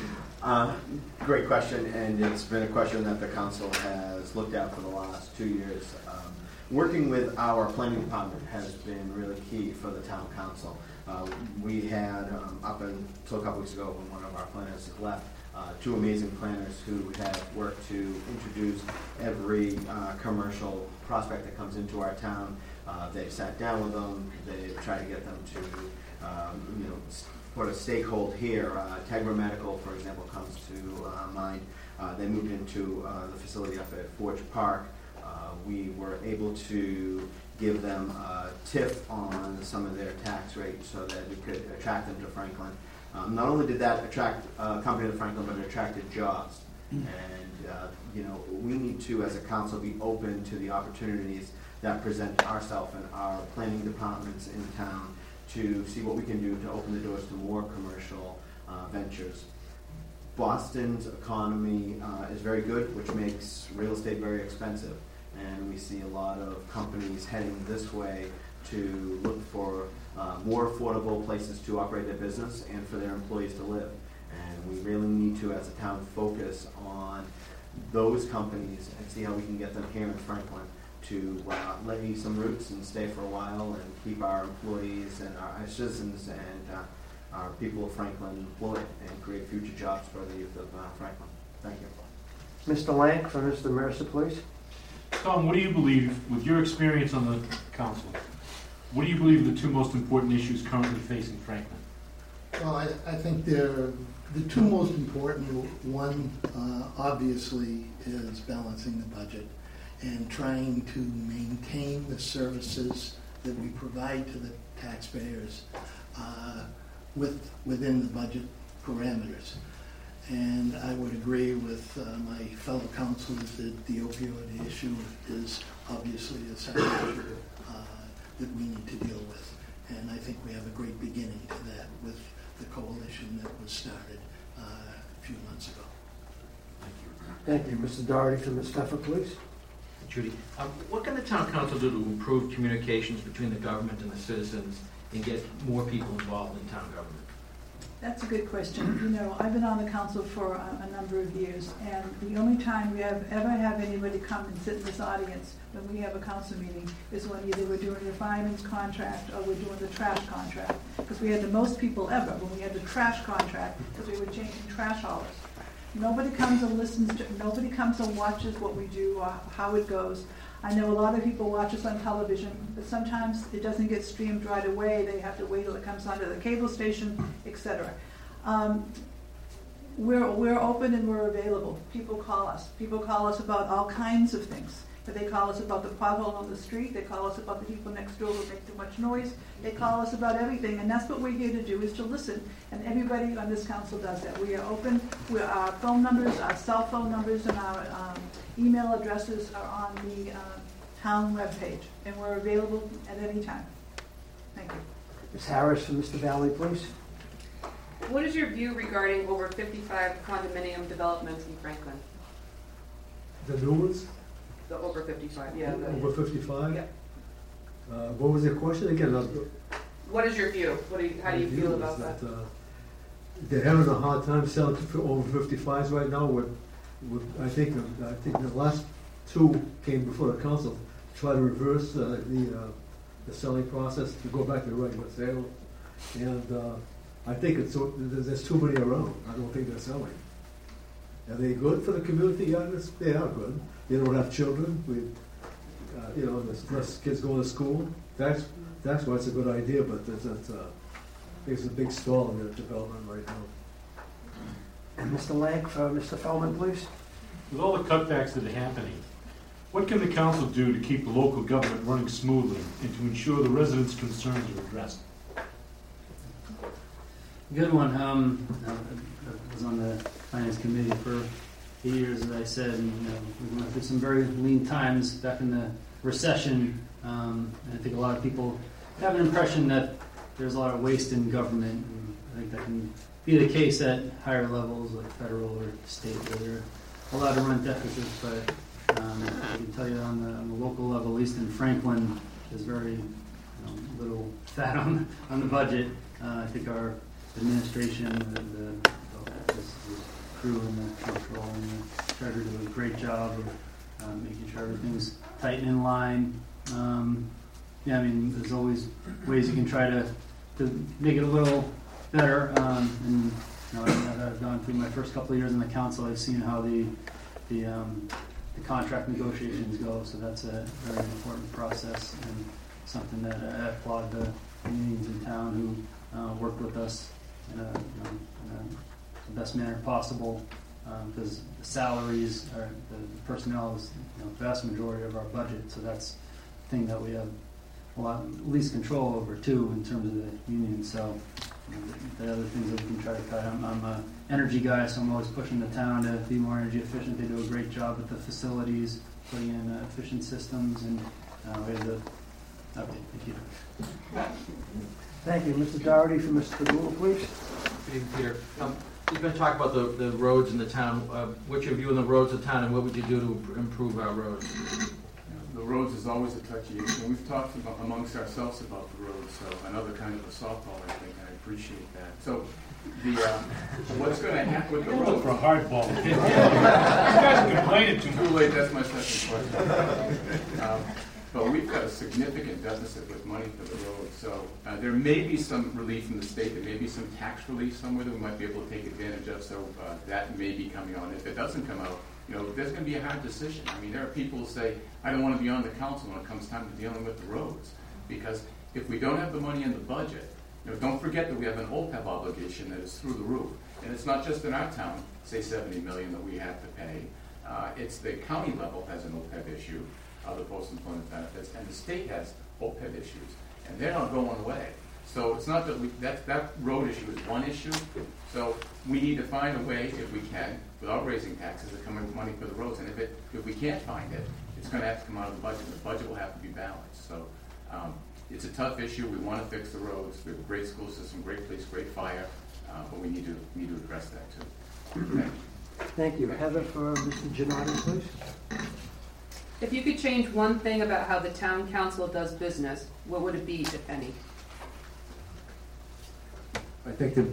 uh, great question, and it's been a question that the council has looked at for the last two years. Um, working with our planning department has been really key for the town council. Uh, we had, um, up until a couple weeks ago when one of our planners had left, Uh, two amazing planners who have worked to introduce every uh, commercial prospect that comes into our town. Uh, they've sat down with them. They've tried to get them to, um, you know, put a stakehold here. Uh, Tegra Medical, for example, comes to uh, mind. Uh, they moved into uh, the facility up at Forge Park. Uh, we were able to give them a T I F on some of their tax rates so that we could attract them to Franklin. Um, not only did that attract a uh, company to Franklin, but it attracted jobs. And, uh, you know, we need to, as a council, be open to the opportunities that present ourselves and our planning departments in town to see what we can do to open the doors to more commercial uh, ventures. Boston's economy uh, is very good, which makes real estate very expensive. And we see a lot of companies heading this way to look for Uh, more affordable places to operate their business and for their employees to live. And we really need to, as a town, focus on those companies and see how we can get them here in Franklin to uh, lay some roots and stay for a while and keep our employees and our, our citizens and uh, our people of Franklin employed and create future jobs for the youth of uh, Franklin. Thank you. Mister Lank for Mister Mercer, please. Tom, what do you believe, with your experience on the council, what do you believe are the two most important issues currently facing Franklin? Well, I, I think they're the two most important. One, uh, obviously, is balancing the budget and trying to maintain the services that we provide to the taxpayers uh, with within the budget parameters. And I would agree with uh, my fellow councilors that the opioid issue is obviously a separate issue that we need to deal with. And I think we have a great beginning to that with the coalition that was started uh, a few months ago. Thank you. Thank you. Mister Doherty for Miz Pfeffer, please. Judy, um, what can the town council do to improve communications between the government and the citizens and get more people involved in town government? That's a good question. You know, I've been on the council for a, a number of years, and the only time we have ever have anybody come and sit in this audience when we have a council meeting is when either we're doing the fireman's contract or we're doing the trash contract, because we had the most people ever when we had the trash contract, because we were changing trash haulers. Nobody comes and listens to, nobody comes and watches what we do or how it goes. I know a lot of people watch us on television, but sometimes it doesn't get streamed right away. They have to wait till it comes onto the cable station, et cetera. Um, we're, we're open and we're available. People call us. People call us about all kinds of things. But they call us about the pothole on the street. They call us about the people next door who make too much noise. They call us about everything, and that's what we're here to do, is to listen. And everybody on this council does that. We are open. We're, our phone numbers, our cell phone numbers, and our um, email addresses are on the uh, town webpage, and we're available at any time. Thank you. Miz Harris for Mister Valley, please. What is your view regarding over fifty-five condominium developments in Franklin? The new ones? The over fifty-five, yeah. the- Over fifty-five? Yeah. Uh, what was your question again? Uh, What is your view? What do you, how do you my feel view about is that? uh, They're having a hard time selling to over fifty-fives right now with, with, I think, uh, I think the last two came before the council, to try to reverse uh, the, uh, the selling process, to go back to the regular sale. And uh, I think it's, so- there's there's too many around. I don't think they're selling. Are they good for the community? Yeah, this- they are good. They don't have children. We, uh, you know, there's less kids going to school. That's, that's why it's a good idea, but there's, there's, uh, there's a big stall in the development right now. And Mister Lang for Mister Feldman, please. With all the cutbacks that are happening, what can the council do to keep the local government running smoothly and to ensure the residents' concerns are addressed? Good one. Um, I was on the finance committee for eight years, as I said, and you know, we went through some very lean times back in the recession. Um, and I think a lot of people have an impression that there's a lot of waste in government. And I think that can be the case at higher levels, like federal or state, where they're allowed to run deficits. But um, I can tell you on the, on the local level, at least in Franklin, there's very you know, little fat on on the budget. Uh, I think our administration, the, the, the this, this crew and the control and the treasurer do a great job of um, making sure everything's tight and in line. Um, yeah, I mean, there's always ways you can try to, to make it a little better. Um, and you know, I've, I've gone through my first couple of years in the council. I've seen how the the, um, the contract negotiations go. So that's a very important process and something that I applaud the unions in town who uh, worked with us in, a, you know, in a, the best manner possible. Because um, the salaries, are, the, the personnel is you know, the vast majority of our budget. So that's the thing that we have a lot least control over too in terms of the union. So you know, the other things that we can try to cut. I'm, I'm an energy guy, so I'm always pushing the town to be more energy efficient. They do a great job with the facilities, putting in uh, efficient systems, and uh, we have the. Okay, thank you. Thank you, Mister Doherty for Mister Padula, please. Good evening, Peter. Um, you've been talking about the, the roads in the town. Uh, what's your view on the roads of town, and what would you do to improve our roads? The roads is always a touchy issue. We've talked about, amongst ourselves about the roads, so another kind of a softball, I think, and I appreciate that. So, the uh, what's going to happen with the Don't roads? look for a hard ball. You guys are complaining too Too late, that's my second question. Um, but we've got a significant deficit with money for the roads, so uh, there may be some relief from the state. There may be some tax relief somewhere that we might be able to take advantage of, so uh, that may be coming on. If it doesn't come out, you know, there's going to be a hard decision. I mean, there are people who say, I don't want to be on the council when it comes time to dealing with the roads. Because if we don't have the money in the budget, you know, don't forget that we have an O P E B obligation that is through the roof. And it's not just in our town, say seventy million dollars that we have to pay. Uh, it's the county level has an O P E B issue, uh, the post-employment benefits, and the state has O P E B issues. And they're not going away. So it's not that we, that, that road issue is one issue. So we need to find a way, if we can, without raising taxes, to come in with money for the roads. And if it, if we can't find it, it's going to have to come out of the budget. The budget will have to be balanced. So um, it's a tough issue. We want to fix the roads. We have a great school system, great police, great fire, uh, but we need to need to address that too. Thank you. Thank you. Heather for Mister Gennady, please. If you could change one thing about how the town council does business, what would it be, if any? I think the,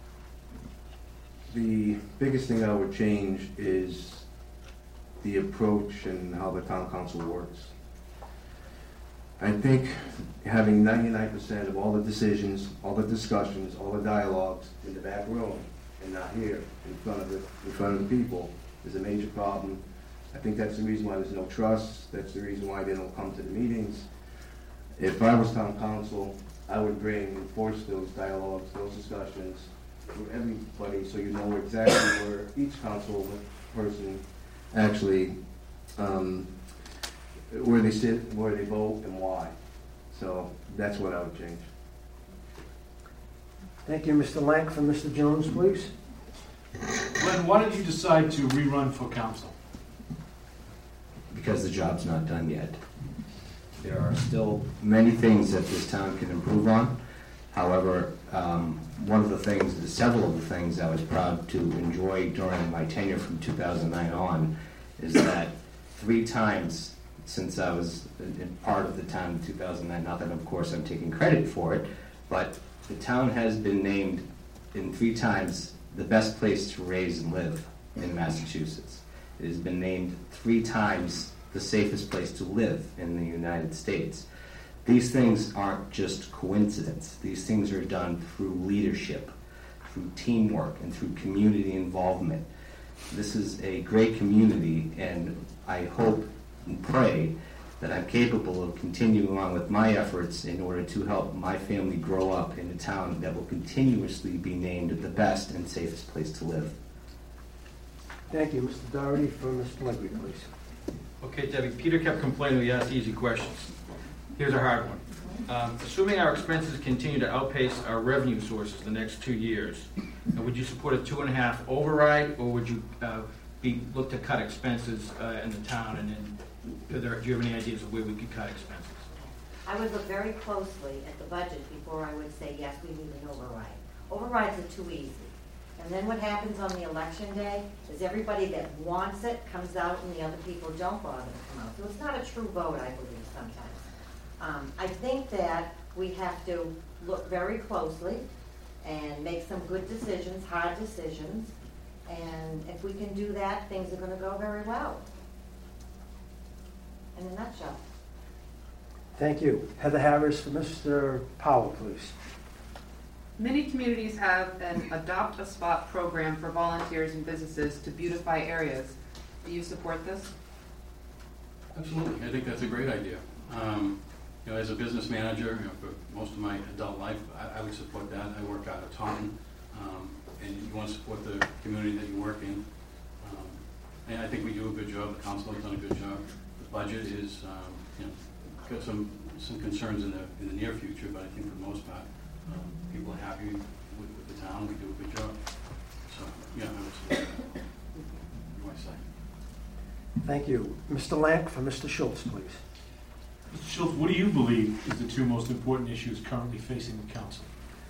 the biggest thing I would change is the approach and how the town council works. I think having ninety-nine percent of all the decisions, all the discussions, all the dialogues in the back room and not here in front of the, in front of the people is a major problem. I think that's the reason why there's no trust. That's the reason why they don't come to the meetings. If I was town council, I would bring and force those dialogues, those discussions to everybody so you know exactly where each council person actually, um, where they sit, where they vote, and why. So that's what I would change. Thank you, Mister Lank for Mister Jones, please. Glenn, why did you decide to rerun for council? Because the job's not done yet. There are still many things that this town can improve on, However, um, one of the things, several of the things I was proud to enjoy during my tenure from two thousand nine on is that three times since I was in part of the town in two thousand nine, not that of course I'm taking credit for it, but the town has been named in three times the best place to raise and live in Massachusetts. It has been named three times the safest place to live in the United States. These things aren't just coincidence. These things are done through leadership, through teamwork, and through community involvement. This is a great community, and I hope and pray that I'm capable of continuing on with my efforts in order to help my family grow up in a town that will continuously be named the best and safest place to live. Thank you. Mister Doherty from Mister Legge, please. Okay, Debbie, Peter kept complaining we asked easy questions. Here's a hard one. Um, assuming our expenses continue to outpace our revenue sources the next two years, uh, would you support a two and a half override, or would you uh, be look to cut expenses uh, in the town? And then, are there, do you have any ideas of where we could cut expenses? I would look very closely at the budget before I would say, yes, we need an override. Overrides are too easy. And then what happens on the election day is everybody that wants it comes out and the other people don't bother to come out. So it's not a true vote, I believe, sometimes. Um, I think that we have to look very closely and make some good decisions, hard decisions. And if we can do that, things are going to go very well. In a nutshell. Thank you. Heather Harris for Mister Powell, please. Many communities have an Adopt a Spot program for volunteers and businesses to beautify areas. Do you support this? Absolutely. I think that's a great idea. Um, you know, as a business manager, you know, for most of my adult life, I, I would support that. I work out of Taunton, um, and you want to support the community that you work in. Um, and I think we do a good job. The council has done a good job. The budget is, um, you know, got some some concerns in the in the near future, but I think for the most part, um, people are happy with, with the town. We do a good job. So, yeah, I would support that. What do I say? Thank you. Mister Lank for Mister Schultz, please. Mister Schultz, what do you believe is the two most important issues currently facing the council?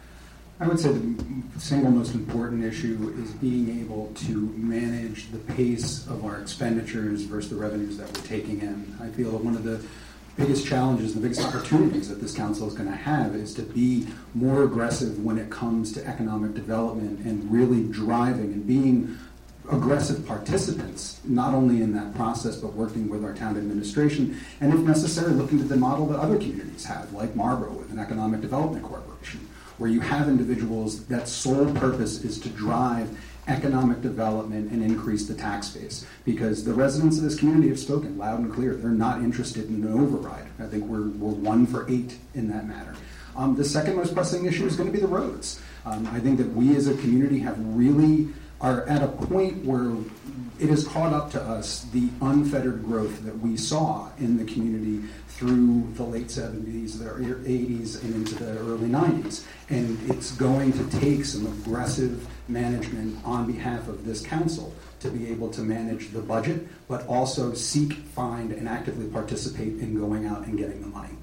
I would say the single most important issue is being able to manage the pace of our expenditures versus the revenues that we're taking in. I feel that one of the biggest challenges, the biggest opportunities that this council is going to have is to be more aggressive when it comes to economic development and really driving and being aggressive participants, not only in that process, but working with our town administration, and if necessary, looking to the model that other communities have, like Marlborough with an economic development corporation, where you have individuals that sole purpose is to drive economic development and increase the tax base. Because the residents of this community have spoken loud and clear. They're not interested in an override. I think we're, we're one for eight in that matter. Um, the second most pressing issue is going to be the roads. Um, I think that we as a community have really are at a point where it has caught up to us the unfettered growth that we saw in the community through the late seventies, the eighties, and into the early nineties. And it's going to take some aggressive management on behalf of this council to be able to manage the budget, but also seek, find, and actively participate in going out and getting the money.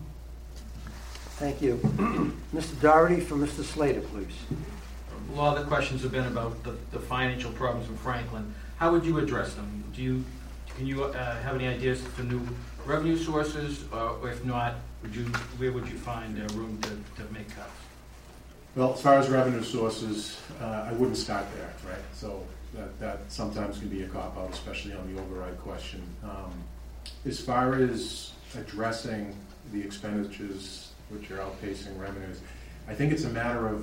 Thank you. Mister Doherty for Mister Slater, please. A lot of the questions have been about the, the financial problems in Franklin. How would you address them? Do you can you uh, have any ideas for new revenue sources, uh, or if not, would you where would you find uh, room to, to make cuts? Well, as far as revenue sources, uh, I wouldn't start there, right? So that, that sometimes can be a cop-out, especially on the override question. Um, as far as addressing the expenditures which are outpacing revenues, I think it's a matter of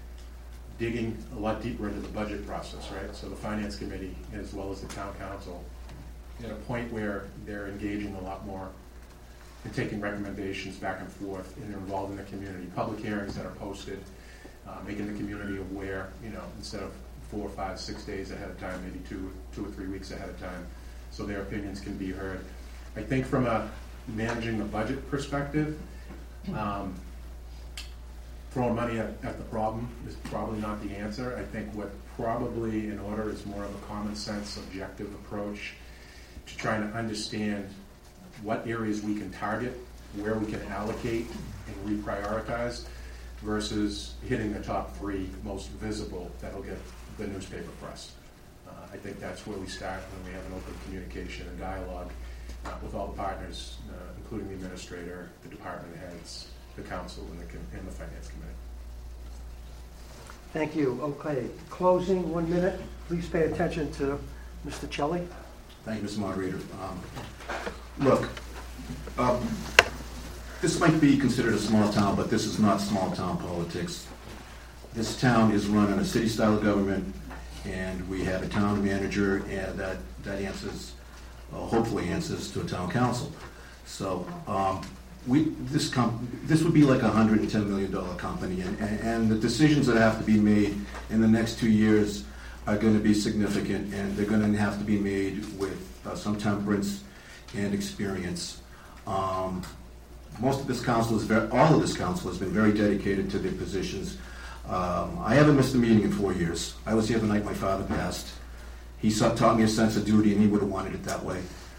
digging a lot deeper into the budget process, right? So the finance committee, as well as the town council, at a point where they're engaging a lot more and taking recommendations back and forth, and they're involved in the community. Public hearings that are posted, uh, making the community aware, you know, instead of four, five, six days ahead of time, maybe two, two or three weeks ahead of time, so their opinions can be heard. I think from a managing the budget perspective, um, throwing money at, at the problem is probably not the answer. I think what probably in order is more of a common sense, objective approach to trying to understand what areas we can target, where we can allocate and reprioritize. versus hitting the top three most visible that'll get the newspaper press. Uh, I think that's where we start when we have an open communication and dialogue uh, with all the partners, uh, including the administrator, the department heads, the council, and the, and the finance committee. Thank you. Okay, closing, one minute. Please pay attention to Mister Celli. Thank you, Mister Moderator. Um, look, um, this might be considered a small town, but this is not small town politics. This town is run on a city-style government, and we have a town manager, and that, that answers, uh, hopefully answers to a town council. So um, we this com- this would be like a one hundred ten million dollars company, and, and, and the decisions that have to be made in the next two years are going to be significant, and they're going to have to be made with uh, some temperance and experience. Um, most of this council is very, all of this council has been very dedicated to their positions. Um, I haven't missed a meeting in four years. I was here the night my father passed. He saw, taught me a sense of duty, and he would have wanted it that way.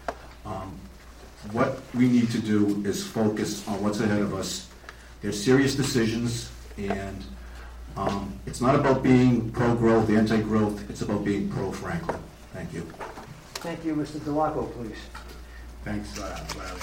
Um, what we need to do is focus on what's ahead of us. There's serious decisions, and um, it's not about being pro-growth, anti-growth. It's about being pro-Franklin. Thank you. Thank you, Mister Delaco, please. Thanks, uh, Larry.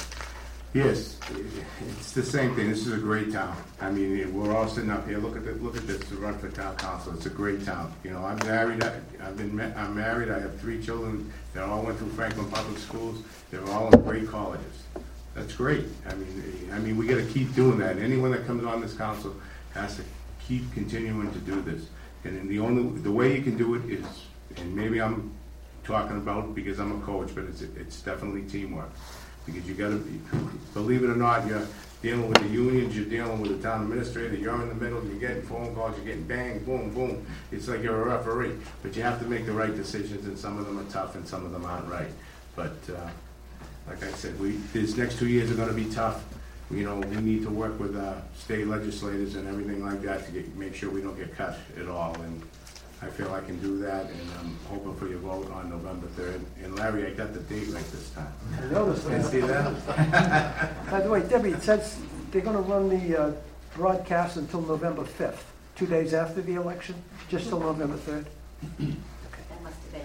Yes, it's the same thing. This is a great town. I mean, we're all sitting up here. Look at the, look at this. To run for town council, it's a great town. You know, I'm married. I, I've been. I'm married. I have three children. They all went through Franklin Public Schools. They're all in great colleges. That's great. I mean, I mean, we got to keep doing that. Anyone that comes on this council has to keep continuing to do this. And then the only the way you can do it is, and maybe I'm talking about because I'm a coach, but it's it's definitely teamwork. Because you got to, believe it or not, you're dealing with the unions, you're dealing with the town administrator, you're in the middle, you're getting phone calls, you're getting bang, boom, boom. It's like you're a referee. But you have to make the right decisions, and some of them are tough and some of them aren't right. But uh, like I said, we these next two years are going to be tough. You know, we need to work with uh, state legislators and everything like that to get, make sure we don't get cut at all. And I feel I can do that, and I'm hoping for your vote on November third. And Larry, I got the date right this time. I noticed Can that. see that? By the way, Debbie, it says they're going to run the uh, broadcast until November fifth, two days after the election, just till November third. That must have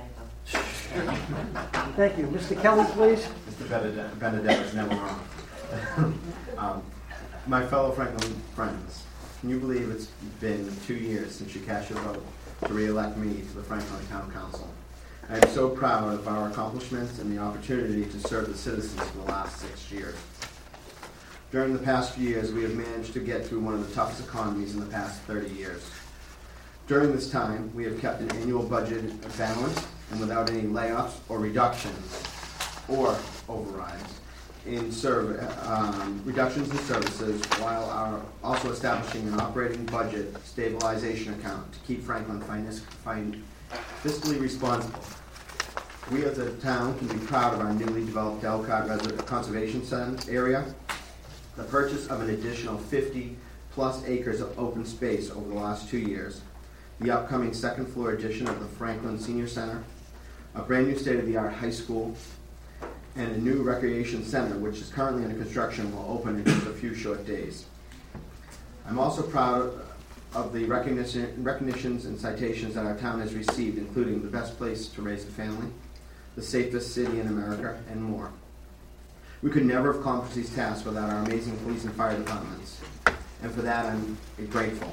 been your typo. Thank you. Mister Kelly, please. Mister Benedetto, Benedetto is never wrong. um, my fellow Franklin friends, can you believe it's been two years since you cast your vote to re-elect me to the Franklin Town Council? I am so proud of our accomplishments and the opportunity to serve the citizens for the last six years. During the past few years, we have managed to get through one of the toughest economies in the past thirty years. During this time, we have kept an annual budget balanced and without any layoffs or reductions or overrides in serv- um, reductions in services, while our also establishing an operating budget stabilization account to keep Franklin finis- fin- fiscally responsible. We as a town can be proud of our newly developed Elkhart Reservoir Conservation Center area, the purchase of an additional fifty plus acres of open space over the last two years, the upcoming second floor addition of the Franklin Senior Center, a brand new state-of-the-art high school, and a new recreation center, which is currently under construction, will open in just a few short days. I'm also proud of the recognition, recognitions and citations that our town has received, including the best place to raise a family, the safest city in America, and more. We could never have accomplished these tasks without our amazing police and fire departments, and for that I'm grateful.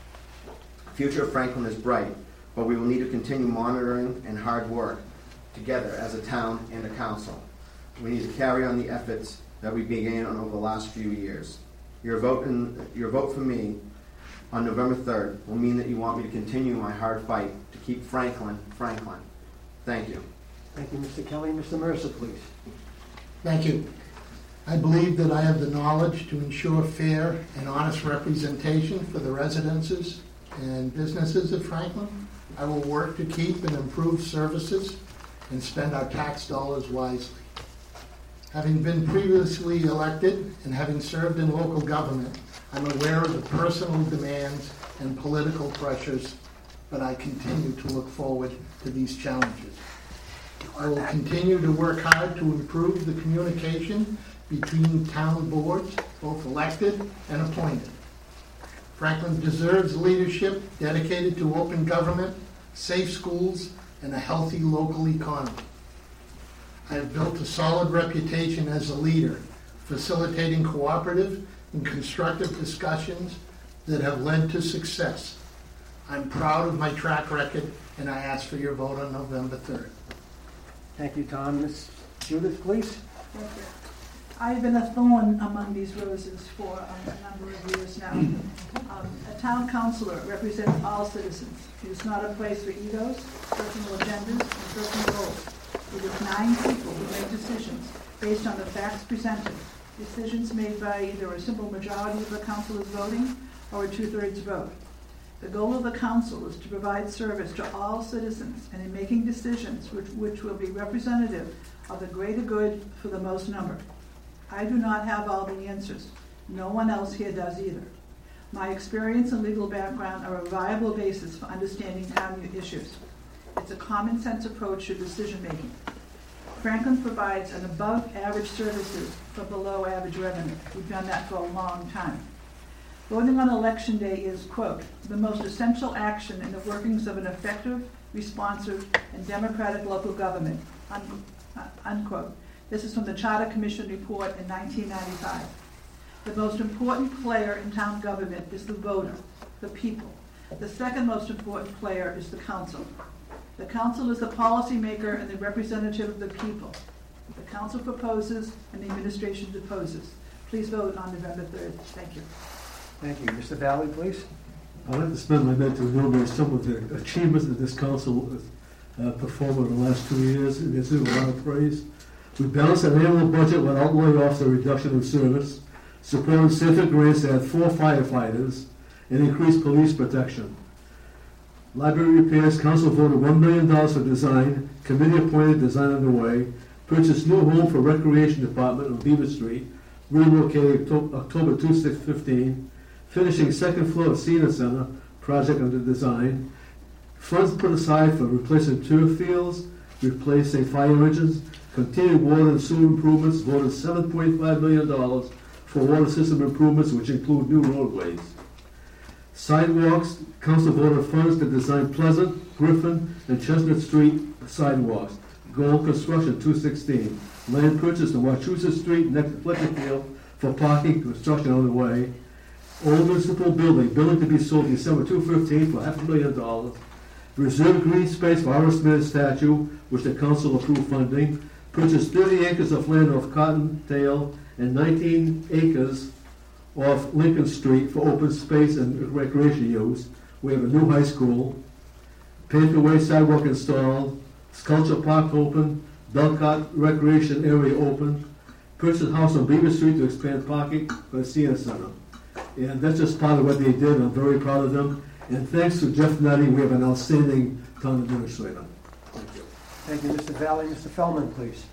The future of Franklin is bright, but we will need to continue monitoring and hard work together as a town and a council. We need to carry on the efforts that we began on over the last few years. Your vote, in, your vote for me on November third will mean that you want me to continue my hard fight to keep Franklin, Franklin. Thank you. Thank you, Mister Kelly. Mister Mercer, please. Thank you. I believe that I have the knowledge to ensure fair and honest representation for the residences and businesses of Franklin. I will work to keep and improve services and spend our tax dollars wisely. Having been previously elected and having served in local government, I'm aware of the personal demands and political pressures, but I continue to look forward to these challenges. I will continue to work hard to improve the communication between town boards, both elected and appointed. Franklin deserves leadership dedicated to open government, safe schools, and a healthy local economy. I have built a solid reputation as a leader, facilitating cooperative and constructive discussions that have led to success. I'm proud of my track record, and I ask for your vote on November third. Thank you, Tom. Miz Judith, please. Thank you. I've been a thorn among these roses for um, a number of years now. Um, a town councilor represents all citizens. It is not a place for egos, personal agendas, and personal goals. It is nine people who make decisions based on the facts presented, decisions made by either a simple majority of the councilors voting or a two-thirds vote. The goal of the council is to provide service to all citizens and in making decisions which, which will be representative of the greater good for the most number. I do not have all the answers. No one else here does either. My experience and legal background are a viable basis for understanding town issues. It's a common sense approach to decision making. Franklin provides an above average services for below average revenue. We've done that for a long time. Voting on election day is, quote, the most essential action in the workings of an effective, responsive, and democratic local government, un- uh, unquote. This is from the Charter Commission report in nineteen ninety-five. The most important player in town government is the voter, the people. The second most important player is the council. The council is the policymaker and the representative of the people. The council proposes and the administration deposes. Please vote on November third. Thank you. Thank you. Mister Valley, please. I'd like to spend my minute to enumerate some of the achievements that this council has uh, performed over the last two years, and this is a lot of praise. We balanced an annual budget without outlawing off the reduction of service, supported safer grants to add four firefighters, and increased police protection. Library repairs, council voted one million dollars for design, committee appointed, design underway, purchased new home for recreation department on Beaver Street, relocated October twenty-sixth, fifteen, finishing second floor of Senior Center, project under design, funds put aside for replacing turf fields, replacing fire engines, continued water and sewer improvements, voted seven point five million dollars for water system improvements, which include new roadways. Sidewalks, council voted funds to design Pleasant, Griffin, and Chestnut Street sidewalks. Gold Construction, two sixteen. Land purchased on Wachusett Street next to Fletcher Field for parking, construction on the way. Old municipal building, building to be sold December two fifteen for half a million dollars. Reserved green space for Horace Smith's statue, which the council approved funding. Purchased thirty acres of land off Cottontail and nineteen acres off Lincoln Street for open space and recreation use. We have a new high school. Paved away sidewalk installed. Sculpture park open. Belcott recreation area open. Purchased house on Beaver Street to expand parking for the Senior Center. And that's just part of what they did. I'm very proud of them. And thanks to Jeff Nutty, we have an outstanding town administrator. Thank you. Thank you, Mister Valley. Mister Feldman, please.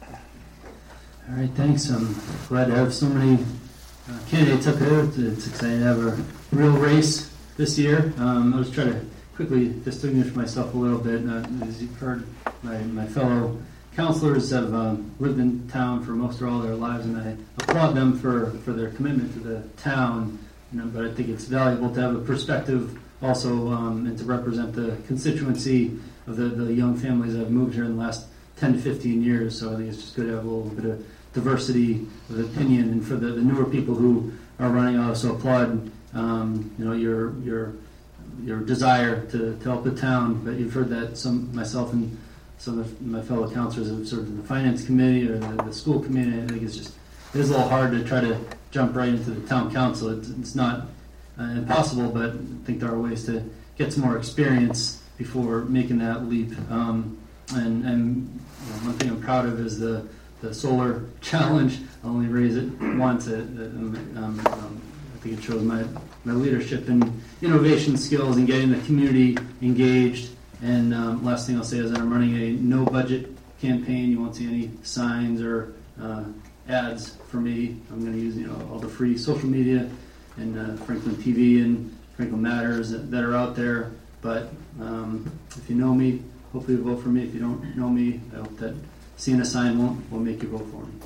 All right, thanks. I'm glad to have so many uh, candidates up here. It's, it's exciting to have a real race this year. Um, I was trying to quickly distinguish myself a little bit. Uh, as you've heard, my, my fellow councilors have um, lived in town for most or all their lives, and I applaud them for, for their commitment to the town. You know, but I think it's valuable to have a perspective also um, and to represent the constituency of the, the young families that have moved here in the last ten to fifteen years. So I think it's just good to have a little bit of diversity of opinion. And for the, the newer people who are running, I also applaud um, you know your your your desire to, to help the town. But you've heard that some myself and some of my fellow councilors have served in the finance committee or the, the school committee. I think it's just it is a little hard to try to jump right into the town council. It's, it's not uh, impossible, but I think there are ways to get some more experience before making that leap. Um, and and you know, one thing I'm proud of is the, the solar challenge. I'll only raise it once. It, um, um, I think it shows my, my leadership and innovation skills and getting the community engaged. And um, last thing I'll say is that I'm running a no budget campaign. You won't see any signs or uh, ads for me. I'm going to use you know all the free social media and uh, Franklin T V and Franklin Matters that, that are out there. But um, if you know me, hopefully you vote for me. If you don't know me, I hope that seeing a sign won't will make you vote for me.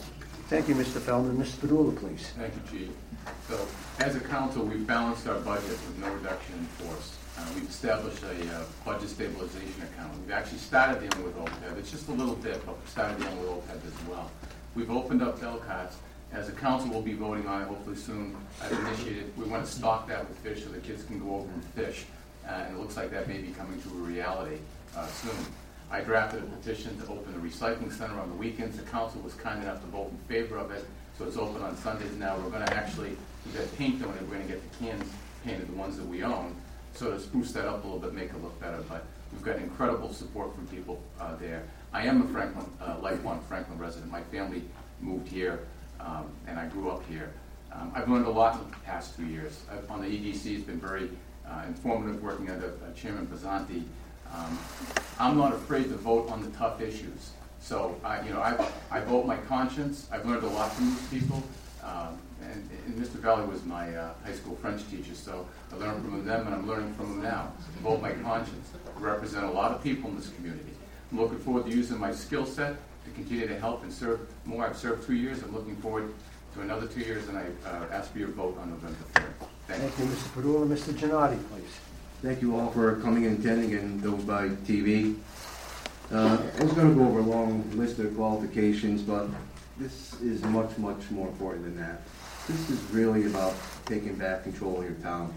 Thank you, Mister Feldman. Mister Padula, please. Thank you, Chief. So, as a council, we've balanced our budget with no reduction in force. Uh, we've established a uh, budget stabilization account. We've actually started dealing with O P E B. It's just a little bit, but we've started dealing with O P E B as well. We've opened up Elcott's. As a council, we'll be voting on it hopefully soon. I've initiated, we want to stock that with fish so the kids can go over and fish. Uh, and it looks like that may be coming to a reality uh, soon. I drafted a petition to open the recycling center on the weekends. The council was kind enough to vote in favor of it, so it's open on Sundays now. We're going to actually, we've got paint on it. We're going to get the cans painted, the ones that we own, so to spruce that up a little bit, make it look better. But we've got incredible support from people uh, there. I am a Franklin, uh, lifelong Franklin resident. My family moved here, um, and I grew up here. Um, I've learned a lot in the past two years. I've, on the E D C, it's been very uh, informative working under uh, Chairman Bazzanti. Um, I'm not afraid to vote on the tough issues. So, I, you know, I, I vote my conscience. I've learned a lot from these people. Um, and, and Mister Valley was my uh, high school French teacher, so I learned from them, and I'm learning from them now. Vote my conscience. I represent a lot of people in this community. I'm looking forward to using my skill set to continue to help and serve more. I've served two years. I'm looking forward to another two years, and I uh, ask for your vote on November third. Thank, Thank you. you, Mister Padula. Mister Gennady, please. Thank you all for coming and attending, and those by T V. Uh, I was going to go over a long list of qualifications, but this is much, much more important than that. This is really about taking back control of your town.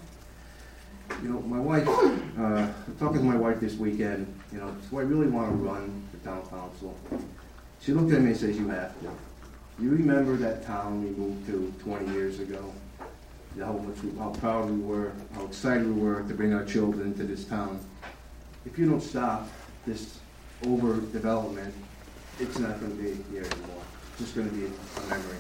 You know, my wife, uh, I'm talking to my wife this weekend, you know, so I really want to run for town council. She looked at me and says, you have to. You remember that town we moved to twenty years ago? How much, we, how proud we were, how excited we were to bring our children into this town. If you don't stop this overdevelopment, it's not going to be here anymore. It's just going to be a memory.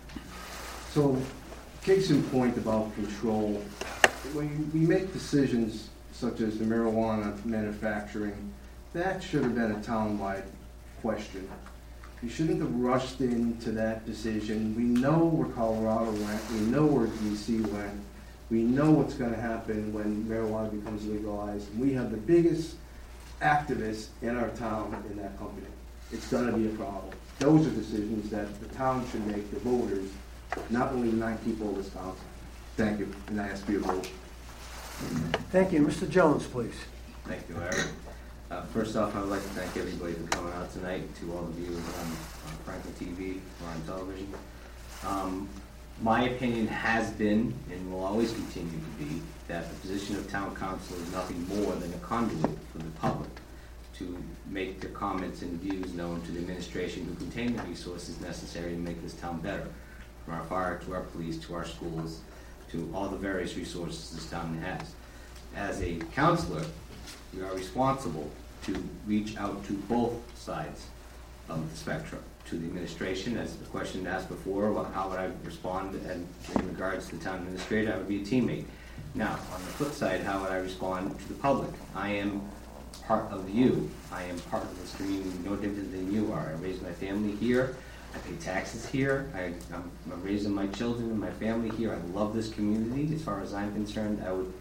So, case in point about control, when we make decisions such as the marijuana manufacturing, that should have been a town-wide question. You shouldn't have rushed into that decision. We know where Colorado went. We know where D C went. We know what's going to happen when marijuana becomes legalized. We have the biggest activists in our town in that company. It's going to be a problem. Those are decisions that the town should make, the voters, not only nine people of this council. Thank you, and I ask for your vote. Thank you. Mister Jones, please. Thank you, Larry. Uh, first off, I would like to thank everybody for coming out tonight, to all the viewers on, on Franklin T V or on television. Um, my opinion has been, and will always continue to be, that the position of town council is nothing more than a conduit for the public to make their comments and views known to the administration who contain the resources necessary to make this town better, from our fire to our police to our schools to all the various resources this town has. As a councilor, we are responsible to reach out to both sides of the spectrum, to the administration, as the question asked before, well, how would I respond and in regards to the town administrator? I would be a teammate. Now, on the flip side, how would I respond to the public? I am part of you. I am part of this community no different than you are. I raised my family here. I pay taxes here. I, I'm, I'm raising my children and my family here. I love this community. As far as I'm concerned, I would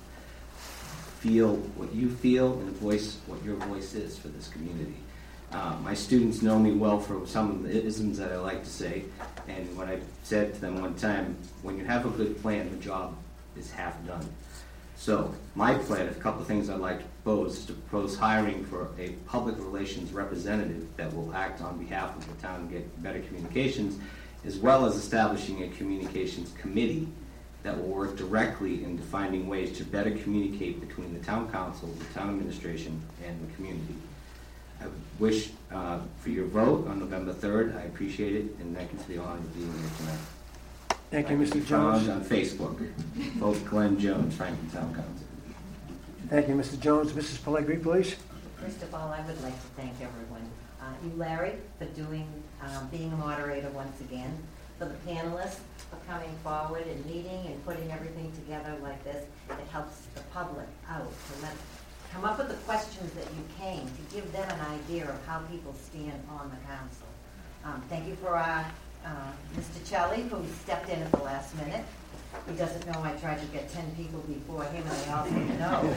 feel what you feel and voice what your voice is for this community. Uh, my students know me well for some of the isms that I like to say, and when I said to them one time, when you have a good plan, the job is half done. So my plan, a couple of things I'd like to propose, is to propose hiring for a public relations representative that will act on behalf of the town and get better communications, as well as establishing a communications committee that will work directly in defining ways to better communicate between the town council, the town administration, and the community. I wish uh, for your vote on November third. I appreciate it, and thank you for the honor of being here tonight. Thank you, Mister I can be found Jones. on Facebook. Vote Glenn Jones, Franklin Town Council. Thank you, Mister Jones. Missus Pellegrini, please. First of all, I would like to thank everyone. Uh, you, Larry, for doing, um, being a moderator once again, for the panelists, for coming forward and meeting and putting everything together like this. It helps the public out to let, come up with the questions that you came, to give them an idea of how people stand on the council. Um, thank you for our, uh, Mister Celli, who stepped in at the last minute. He doesn't know I tried to get ten people before him, and they all said no.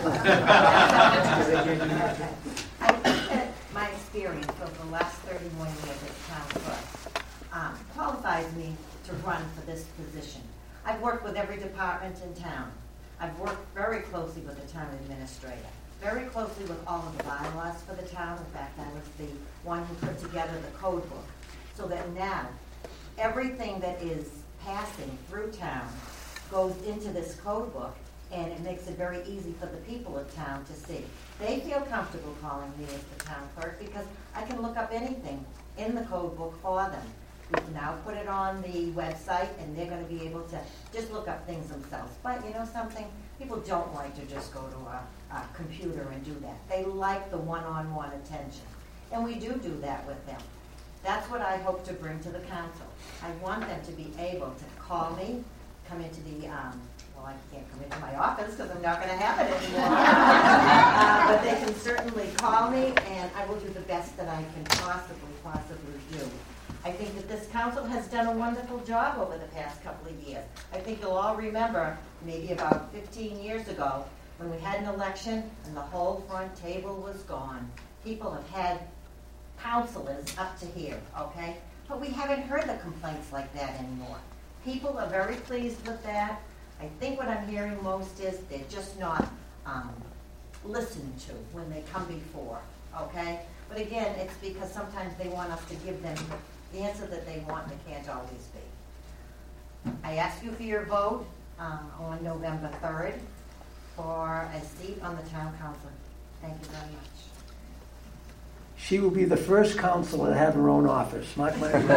I think that my experience over the last thirty-one years as town clerk, um, qualifies me to run for this position. I've worked with every department in town. I've worked very closely with the town administrator, very closely with all of the bylaws for the town. In fact, I was the one who put together the code book, so that now everything that is passing through town goes into this code book, and it makes it very easy for the people of town to see. They feel comfortable calling me as the town clerk because I can look up anything in the code book for them. We can now put it on the website, and they're going to be able to just look up things themselves. But you know something? People don't like to just go to a, a computer and do that. They like the one-on-one attention. And we do do that with them. That's what I hope to bring to the council. I want them to be able to call me, come into the, um, well, I can't come into my office because I'm not going to have it anymore. uh, but they can certainly call me, and I will do the best that I can possibly, possibly do. I think that this council has done a wonderful job over the past couple of years. I think you'll all remember maybe about fifteen years ago when we had an election and the whole front table was gone. People have had councilors up to here, okay? But we haven't heard the complaints like that anymore. People are very pleased with that. I think what I'm hearing most is they're just not um, listened to when they come before, okay? But again, it's because sometimes they want us to give them the answer that they want, and it can't always be. I ask you for your vote um, on November third for a seat on the town council. Thank you very much. She will be the first councilor to have her own office. Mark my Can I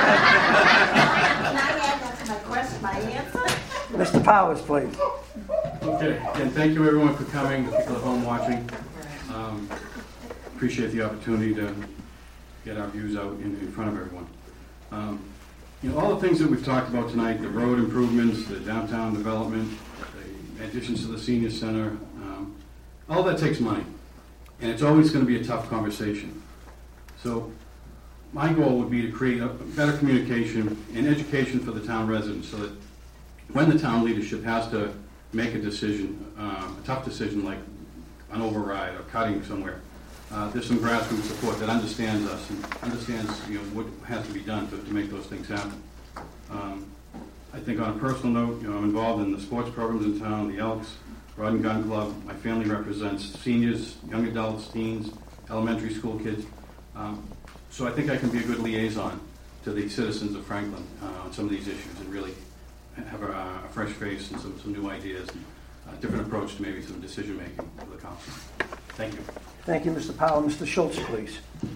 add that to my question, my answer? Mister Powers, please. Okay, and thank you everyone for coming, the people at home watching. Um, appreciate the opportunity to get our views out in, in front of everyone. Um, you know, all the things that we've talked about tonight, the road improvements, the downtown development, the additions to the senior center, um, all that takes money. And it's always going to be a tough conversation. So my goal would be to create a better communication and education for the town residents so that when the town leadership has to make a decision, um, a tough decision like an override or cutting somewhere, uh, there's some grassroots support that understands us and understands you know what has to be done to, to make those things happen. Um, I think on a personal note, you know, I'm involved in the sports programs in town, the Elks, Rod and Gun Club. My family represents seniors, young adults, teens, elementary school kids. Um, so I think I can be a good liaison to the citizens of Franklin uh, on some of these issues and really have a, a fresh face and some, some new ideas and a different approach to maybe some decision making for the council. Thank you. Thank you, Mister Powell. Mister Schultz, please.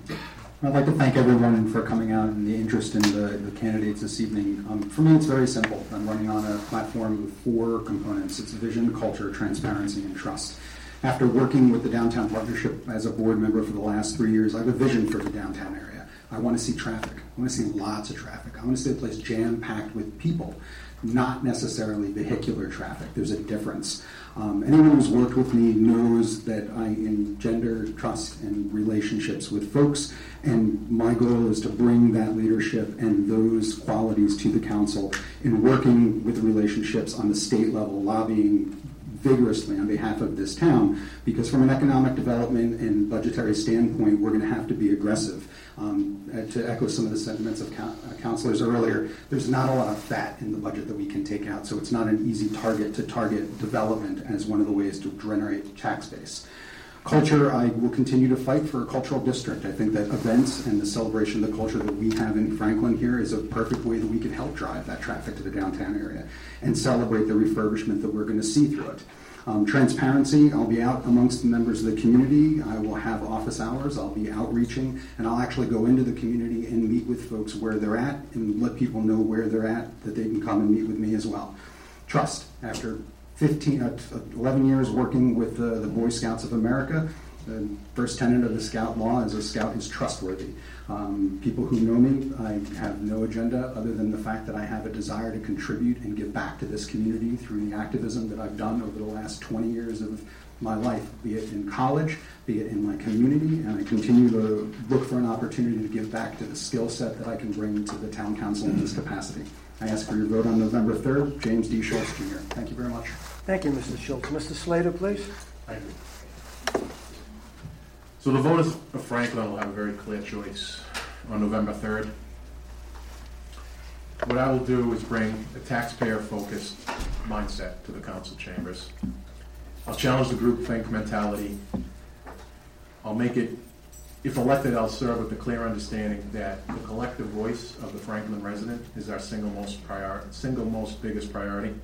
I'd like to thank everyone for coming out and the interest in the, the candidates this evening. Um, for me, it's very simple. I'm running on a platform with four components. It's vision, culture, transparency, and trust. After working with the Downtown Partnership as a board member for the last three years, I have a vision for the downtown area. I want to see traffic. I want to see lots of traffic. I want to see a place jam-packed with people, not necessarily vehicular traffic. There's a difference. Um, anyone who's worked with me knows that I engender trust and relationships with folks, and my goal is to bring that leadership and those qualities to the council in working with relationships on the state level, lobbying vigorously on behalf of this town, because from an economic development and budgetary standpoint, we're going to have to be aggressive. Um, to echo some of the sentiments of coun- uh, councilors earlier, there's not a lot of fat in the budget that we can take out, so it's not an easy target to target development as one of the ways to generate tax base. Culture, I will continue to fight for a cultural district. I think that events and the celebration of the culture that we have in Franklin here is a perfect way that we can help drive that traffic to the downtown area and celebrate the refurbishment that we're going to see through it. Um, transparency, I'll be out amongst the members of the community. I will have office hours. I'll be outreaching, and I'll actually go into the community and meet with folks where they're at and let people know where they're at, that they can come and meet with me as well. Trust. After fifteen, uh, eleven years working with uh, the Boy Scouts of America, the first tenet of the Scout law is a Scout is trustworthy. Um, people who know me, I have no agenda other than the fact that I have a desire to contribute and give back to this community through the activism that I've done over the last twenty years of my life, be it in college, be it in my community, and I continue to look for an opportunity to give back to the skill set that I can bring to the town council in this capacity. I ask for your vote on November third. James D. Schultz, Junior Thank you very much. Thank you, Mister Schultz. Mister Slater, please. Thank you. So the voters of Franklin will have a very clear choice on November third. what I will do is bring a taxpayer-focused mindset to the council chambers. I'll challenge the groupthink mentality. I'll make it, if elected, I'll serve with the clear understanding that the collective voice of the Franklin resident is our single most prior, single most biggest priority.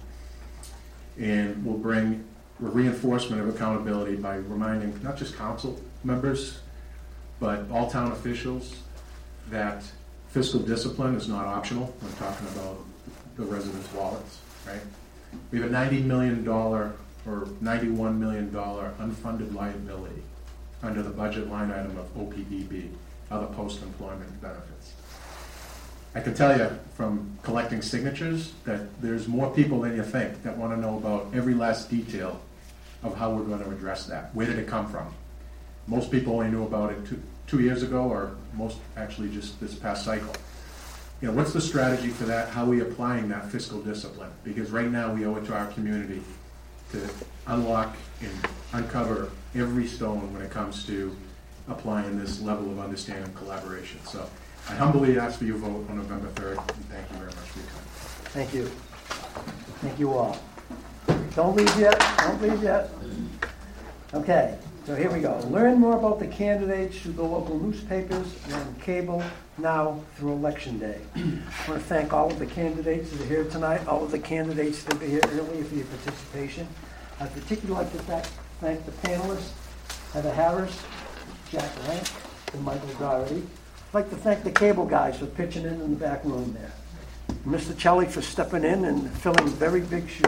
And we'll bring reinforcement of accountability by reminding not just council members, but all town officials that fiscal discipline is not optional when talking about the residents' wallets, right? We have a ninety million dollars or ninety-one million dollars unfunded liability under the budget line item of O P E B, other post-employment benefits. I can tell you from collecting signatures that there's more people than you think that want to know about every last detail of how we're going to address that. Where did it come from? Most people only knew about it two, two years ago, or most actually just this past cycle. You know, what's the strategy for that? How are we applying that fiscal discipline? Because right now we owe it to our community to unlock and uncover every stone when it comes to applying this level of understanding and collaboration. So I humbly ask for your vote on November third, and thank you very much for your time. Thank you. Thank you all. Don't leave yet. Don't leave yet. Okay, so here we go. Learn more about the candidates through the local newspapers and on cable now through Election Day. I want to thank all of the candidates that are here tonight, all of the candidates that were here earlier for your participation. I'd particularly like to thank, thank the panelists, Heather Harris, Jack Rank, and Michael Doherty. I'd like to thank the cable guys for pitching in in the back room there. And Mister Celli for stepping in and filling very big shoes.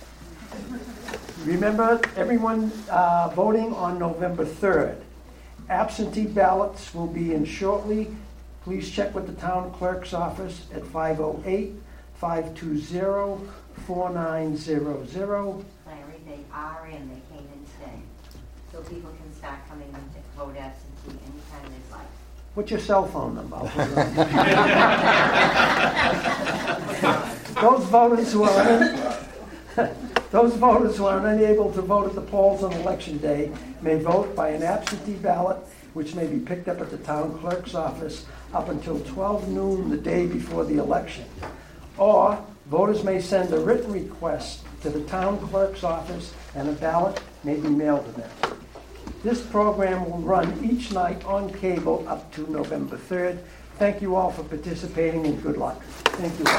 Remember, everyone uh, voting on November third. Absentee ballots will be in shortly. Please check with the town clerk's office at five oh eight, five two zero, four nine zero zero. Larry, they are in, they came in today. So people can start coming in to vote absentee anytime they'd like. What's your cell phone number? I'll put it on. Those voters who are in, Those voters who are unable to vote at the polls on Election Day may vote by an absentee ballot, which may be picked up at the town clerk's office up until twelve noon the day before the election. Or voters may send a written request to the town clerk's office and a ballot may be mailed to them. This program will run each night on cable up to November third. Thank you all for participating and good luck. Thank you all.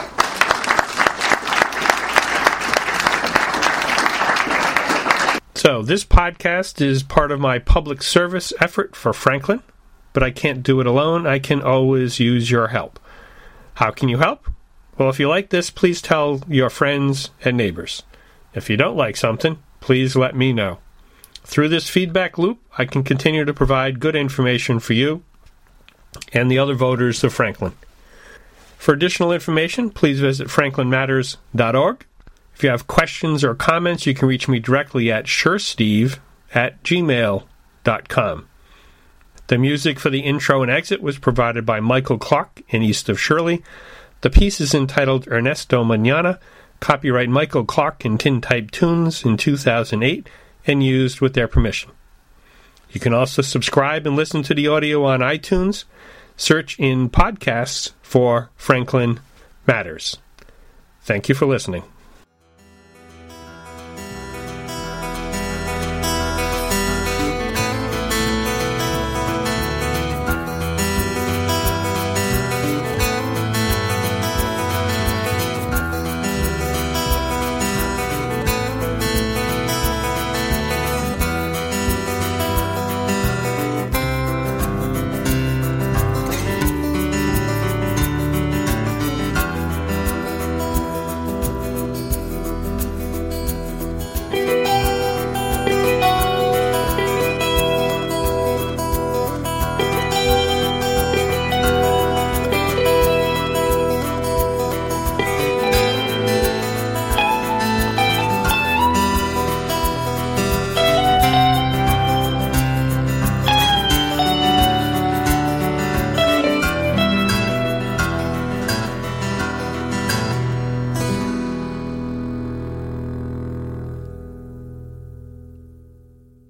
So this podcast is part of my public service effort for Franklin, but I can't do it alone. I can always use your help. How can you help? Well, if you like this, please tell your friends and neighbors. If you don't like something, please let me know. Through this feedback loop, I can continue to provide good information for you and the other voters of Franklin. For additional information, please visit franklin matters dot org. If you have questions or comments, you can reach me directly at suresteve at gmail dot com. The music for the intro and exit was provided by Michael Clark in East of Shirley. The piece is entitled Ernesto Mañana, copyright Michael Clark and Tintype Tunes in two thousand eight, and used with their permission. You can also subscribe and listen to the audio on iTunes. Search in podcasts for Franklin Matters. Thank you for listening.